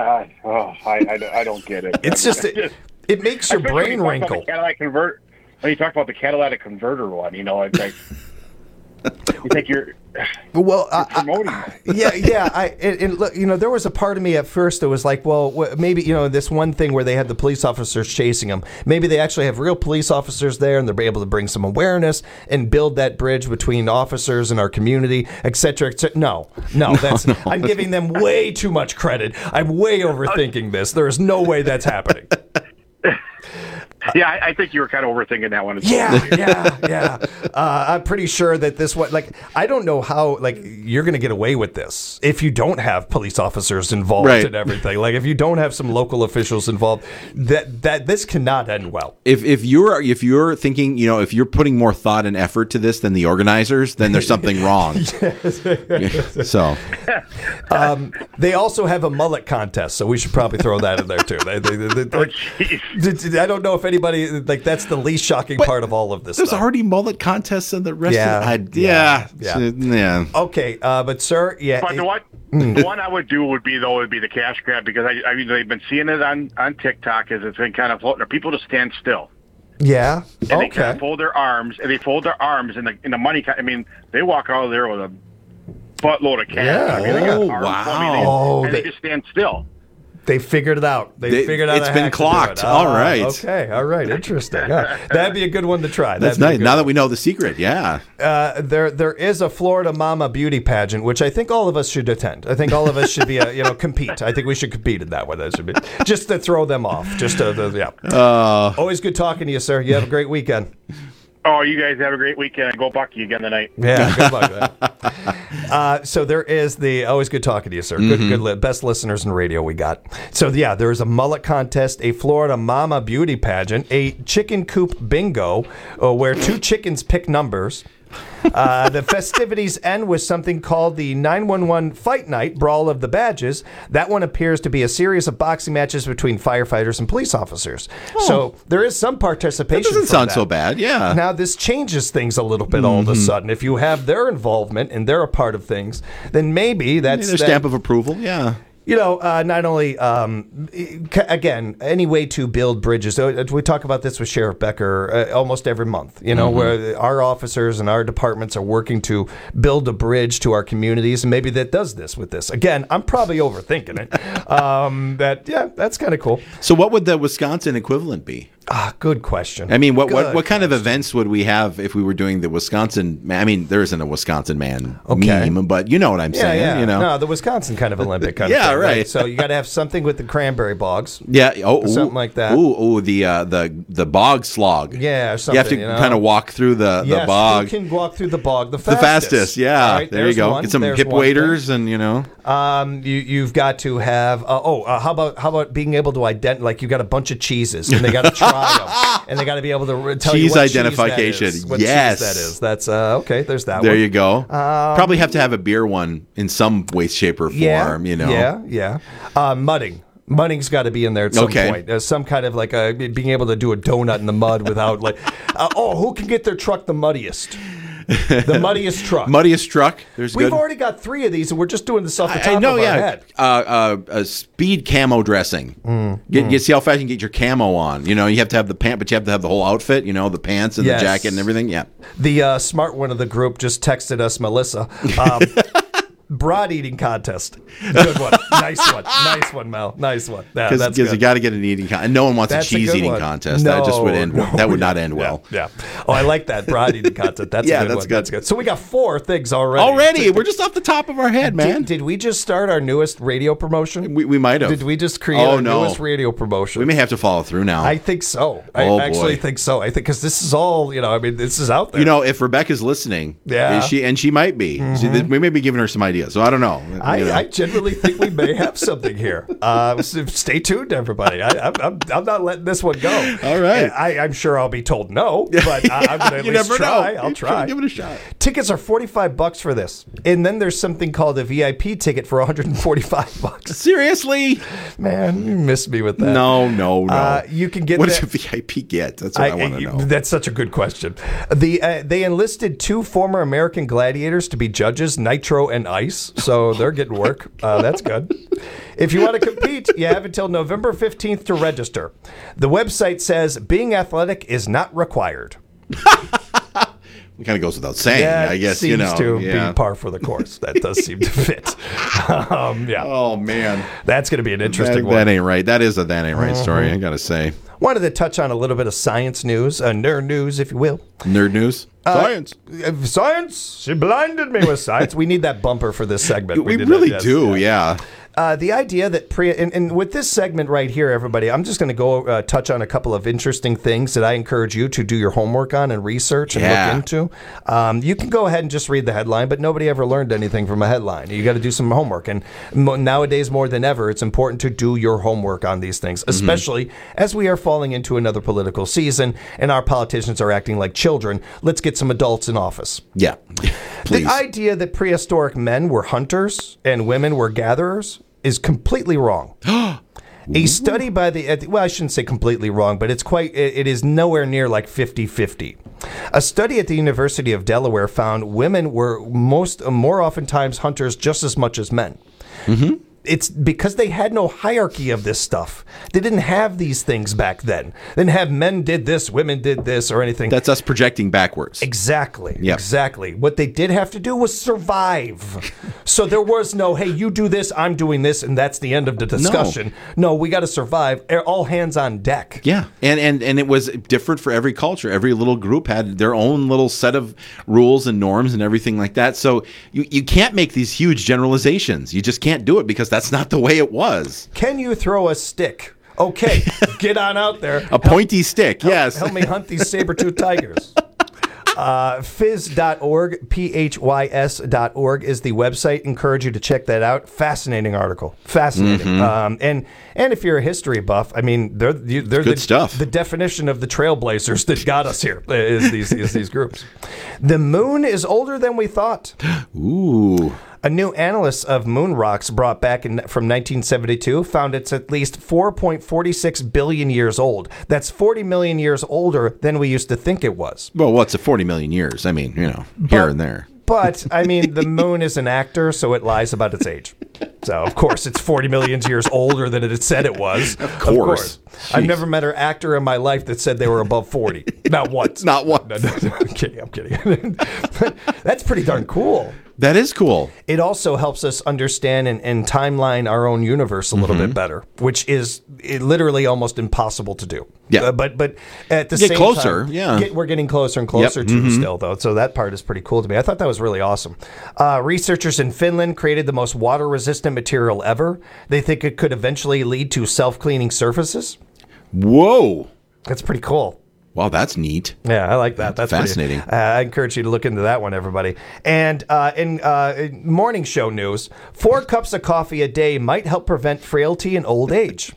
I don't get it.
It's just it makes your brain wrinkle.
When you talk about the catalytic converter one, it's like you think you're promoting that.
Yeah. Look, there was a part of me at first that was like, well, maybe this one thing where they had the police officers chasing them. Maybe they actually have real police officers there, and they're able to bring some awareness and build that bridge between officers and our community, et cetera, et cetera. No, I'm giving them way too much credit. I'm way overthinking this. There is no way that's happening.
Yeah, I think you were kind of overthinking that one as
well. Yeah. I'm pretty sure that this one, I don't know how, you're going to get away with this if you don't have police officers involved in everything. If you don't have some local officials involved, that this cannot end well.
If you're thinking, if you're putting more thought and effort to this than the organizers, then there's something wrong. So,
they also have a mullet contest, so we should probably throw that in there too. I don't know if anybody that's the least shocking part of all of this.
There's
stuff.
already mullet contests in the rest of
Yeah. Okay, but sir,
But the one I would do would be the cash grab, because I mean they've been seeing it on TikTok as it's been kind of floating. People just stand still.
Yeah.
And they kind of fold their arms, and the money. I mean, they walk out of there with a buttload of cash.
Yeah.
I mean, they got arms, they just stand still.
They figured it out. They figured out.
It's been clocked. All right.
Okay. All right. Interesting. That'd be a good one to try.
That's nice. Now that we know the secret, yeah.
There is a Florida Mama beauty pageant, which I think all of us should attend. I think all of us should be, compete. I think we should compete in that one. That should be just to throw them off. Always good talking to you, sir. You have a great weekend.
Oh, you guys have a great weekend. Go Bucky again tonight.
Yeah, good luck. So there is always good talking to you, sir. Good, best listeners in radio we got. So yeah, there is a mullet contest, a Florida Mama beauty pageant, a chicken coop bingo, where two chickens pick numbers. The festivities end with something called the 911 Fight Night Brawl of the Badges. That one appears to be a series of boxing matches between firefighters and police officers. So there is some participation.
That doesn't sound so bad, yeah.
Now this changes things a little bit all of a sudden. If you have their involvement and they're a part of things, then maybe that's
their stamp of approval, yeah.
Not only, again, any way to build bridges. We talk about this with Sheriff Becker almost every month, where our officers and our departments are working to build a bridge to our communities. And maybe that does this with this. Again, I'm probably overthinking it. That's kind of cool.
So what would the Wisconsin equivalent be?
Good question.
I mean, what kind of events would we have if we were doing the Wisconsin? I mean, there isn't a Wisconsin man meme, but you know what I'm saying.
Yeah.
You know,
no, the Wisconsin kind of Olympic kind of thing,
right.
So you got to have something with the cranberry bogs.
Yeah,
something like that.
The bog slog.
Yeah, or something.
You have to kind of walk through the bog.
You can walk through the bog the
fastest. Yeah,
right,
there you go. Get some hip waders, and
you've got to have. How about being able to identify? Like you got a bunch of cheeses, and they got to try them. And they got to be able to tell you what
identification.
Cheese that is.
Yes,
cheese that is. That's okay. There's that.
There you go. Probably have to have a beer one in some way, shape, or form.
Yeah. Mudding. Mudding's got to be in there at some point. Some kind of being able to do a donut in the mud without who can get their truck the muddiest? The muddiest truck.
Muddiest truck.
We've already got 3 of these, and we're just doing this off the top of our head.
A speed camo dressing. You see how fast you can get your camo on. You have to have the pant, but you have to have the whole outfit. The pants and the jacket and everything. Yeah.
The smart one of the group just texted us, Melissa. Broad eating contest. Good one. Nice one, Mel. Nice one.
Because you got to get an eating contest. And no one wants a cheese eating contest.
No,
that just would end. That would not end well.
Yeah. Oh, I like that broad eating contest. That's a good one. That's good. So we got 4 things already.
We're just off the top of our head, man.
Did we just start our newest radio promotion?
We might have.
Did we just create our newest radio promotion?
We may have to follow through now.
I think so. I actually think so. I think because this is all this is out there.
If Rebecca's listening, she might be. We may be giving her some ideas. So I don't know.
I generally think we may have something here. So stay tuned, everybody. I'm not letting this one go.
All right.
I'm sure I'll be told no, but I'm going to at least try. I'll try.
Give it a shot.
Tickets are $45 for this, and then there's something called a VIP ticket for $145.
Seriously,
man, you missed me with that.
No.
You can get.
What does a VIP get? That's what I want to know.
That's such a good question. They enlisted 2 former American gladiators to be judges, Nitro and twice, so they're getting work. That's good. If you want to compete, you have until November 15th to register. The website says being athletic is not required.
It kind of goes without saying, I guess.
Seems to be par for the course. That does seem to fit. Yeah.
Oh, man.
That's going to be an interesting one.
That ain't right. That is a that ain't right story, I got to say.
Wanted to touch on a little bit of science news, nerd news, if you will.
Nerd news? Science.
Science. She blinded me with science. We need that bumper for this segment.
We really do, yeah.
The idea that and with this segment right here, everybody, I'm just going to go touch on a couple of interesting things that I encourage you to do your homework on and research and look into. You can go ahead and just read the headline, but nobody ever learned anything from a headline. You got to do some homework. And nowadays, more than ever, it's important to do your homework on these things, especially as we are falling into another political season and our politicians are acting like children. Let's get some adults in office.
Yeah. Please.
The idea that prehistoric men were hunters and women were gatherers is completely wrong. A study by I shouldn't say completely wrong, but it is nowhere near like 50-50. A study at the University of Delaware found women were more oftentimes hunters just as much as men. Mm-hmm. It's because they had no hierarchy of this stuff. They didn't have these things back then. They didn't have men did this, women did this, or anything.
That's us projecting backwards.
Exactly.
Yep.
Exactly. What they did have to do was survive. So there was no, hey, you do this, I'm doing this, and that's the end of the discussion. No, we got to survive. All hands on deck.
Yeah. And it was different for every culture. Every little group had their own little set of rules and norms and everything like that. So you can't make these huge generalizations. You just can't do it because that's not the way it was.
Can you throw a stick? Okay, get on out there.
A pointy stick, yes.
Help me hunt these saber-toothed tigers. Phys.org, phys.org is the website. Encourage you to check that out. Fascinating article. Fascinating. And if you're a history buff, I mean, they're
good stuff.
The definition of the trailblazers that got us here is these groups. The moon is older than we thought.
Ooh.
A new analysis of moon rocks brought back from 1972 found it's at least 4.46 billion years old. That's 40 million years older than we used to think it was.
Well, what's 40 million years? I mean, here and there.
But, I mean, the moon is an actor, so it lies about its age. So, of course, it's 40 million years older than it said it was.
Of course.
I've never met an actor in my life that said they were above 40. Not once.
Not once.
No, I'm kidding. That's pretty darn cool.
That is cool.
It also helps us understand and timeline our own universe a little bit better, which is literally almost impossible to do.
Yeah.
But at the same
closer,
time, we're getting closer and closer to still, though. So that part is pretty cool to me. I thought that was really awesome. Researchers in Finland created the most water-resistant material ever. They think it could eventually lead to self-cleaning surfaces.
Whoa.
That's pretty cool.
Wow, that's neat.
Yeah, I like that. That's
fascinating.
I encourage you to look into that one, everybody. And in morning show news, 4 cups of coffee a day might help prevent frailty and old age.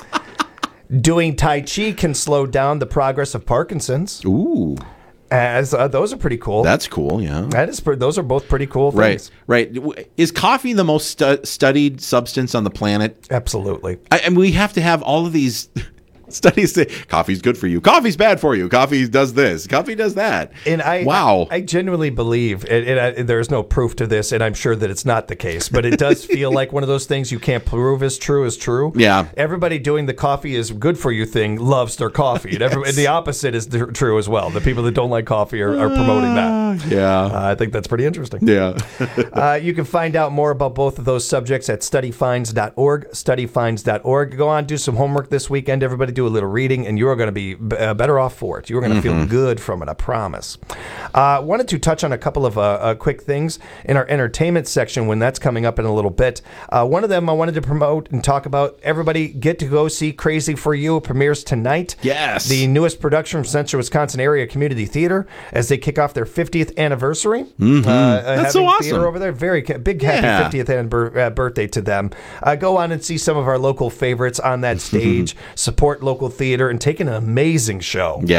Doing Tai Chi can slow down the progress of Parkinson's.
Ooh.
Those are pretty cool.
That's cool, yeah.
Those are both pretty cool things.
Right. Is coffee the most studied substance on the planet?
Absolutely.
And we have to have all of these studies say coffee's good for you, coffee's bad for you, coffee does this, coffee does that.
And I genuinely believe, and there's no proof to this, and I'm sure that it's not the case, but it does feel like one of those things you can't prove is true.
Yeah.
Everybody doing the coffee is good for you thing loves their coffee. And, and the opposite is true as well. The people that don't like coffee are promoting that.
Yeah.
I think that's pretty interesting.
Yeah.
You can find out more about both of those subjects at studyfinds.org, studyfinds.org. Go on, do some homework this weekend. Everybody do a little reading, and you're going to be better off for it. You're going to feel good from it, I promise. Wanted to touch on a couple of quick things in our entertainment section when that's coming up in a little bit. One of them I wanted to promote and talk about. Everybody get to go see Crazy for You. It premieres tonight.
Yes.
The newest production from Central Wisconsin Area Community Theater as they kick off their 50th anniversary.
That's so awesome.
Theater over there. Very big, happy 50th birthday to them. Go on and see some of our local favorites on that stage. Support local theater and take an amazing show.
Yeah.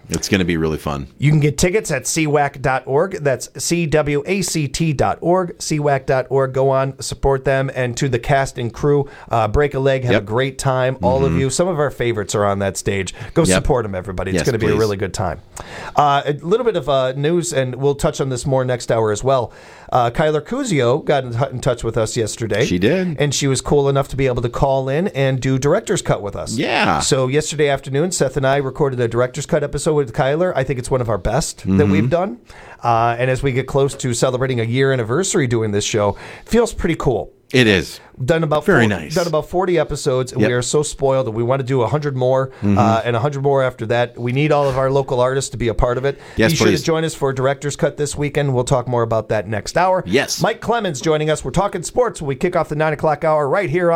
It's going to be really fun.
You can get tickets at cwac.org. That's CWACT.org, cwac.org. Go on, support them, and to the cast and crew, break a leg, have a great time. All of you. Some of our favorites are on that stage. Go support them, everybody. It's going to be a really good time. A little bit of news, and we'll touch on this more next hour as well. Kyler Kuzio got in touch with us yesterday.
She did.
And she was cool enough to be able to call in and do Director's Cut with us.
Yeah.
So yesterday afternoon, Seth and I recorded a Director's Cut episode with Kyler. I think it's one of our best that we've done. And as we get close to celebrating a year anniversary doing this show, it feels pretty cool.
It is.
Done about
Very nice.
Done about 40 episodes, and we are so spoiled that we want to do 100 more, and 100 more after that. We need all of our local artists to be a part of it.
Yes,
Be sure
please.
to join us for Director's Cut this weekend. We'll talk more about that next hour.
Yes.
Mike Clemens joining us. We're talking sports when we kick off the 9 o'clock hour right here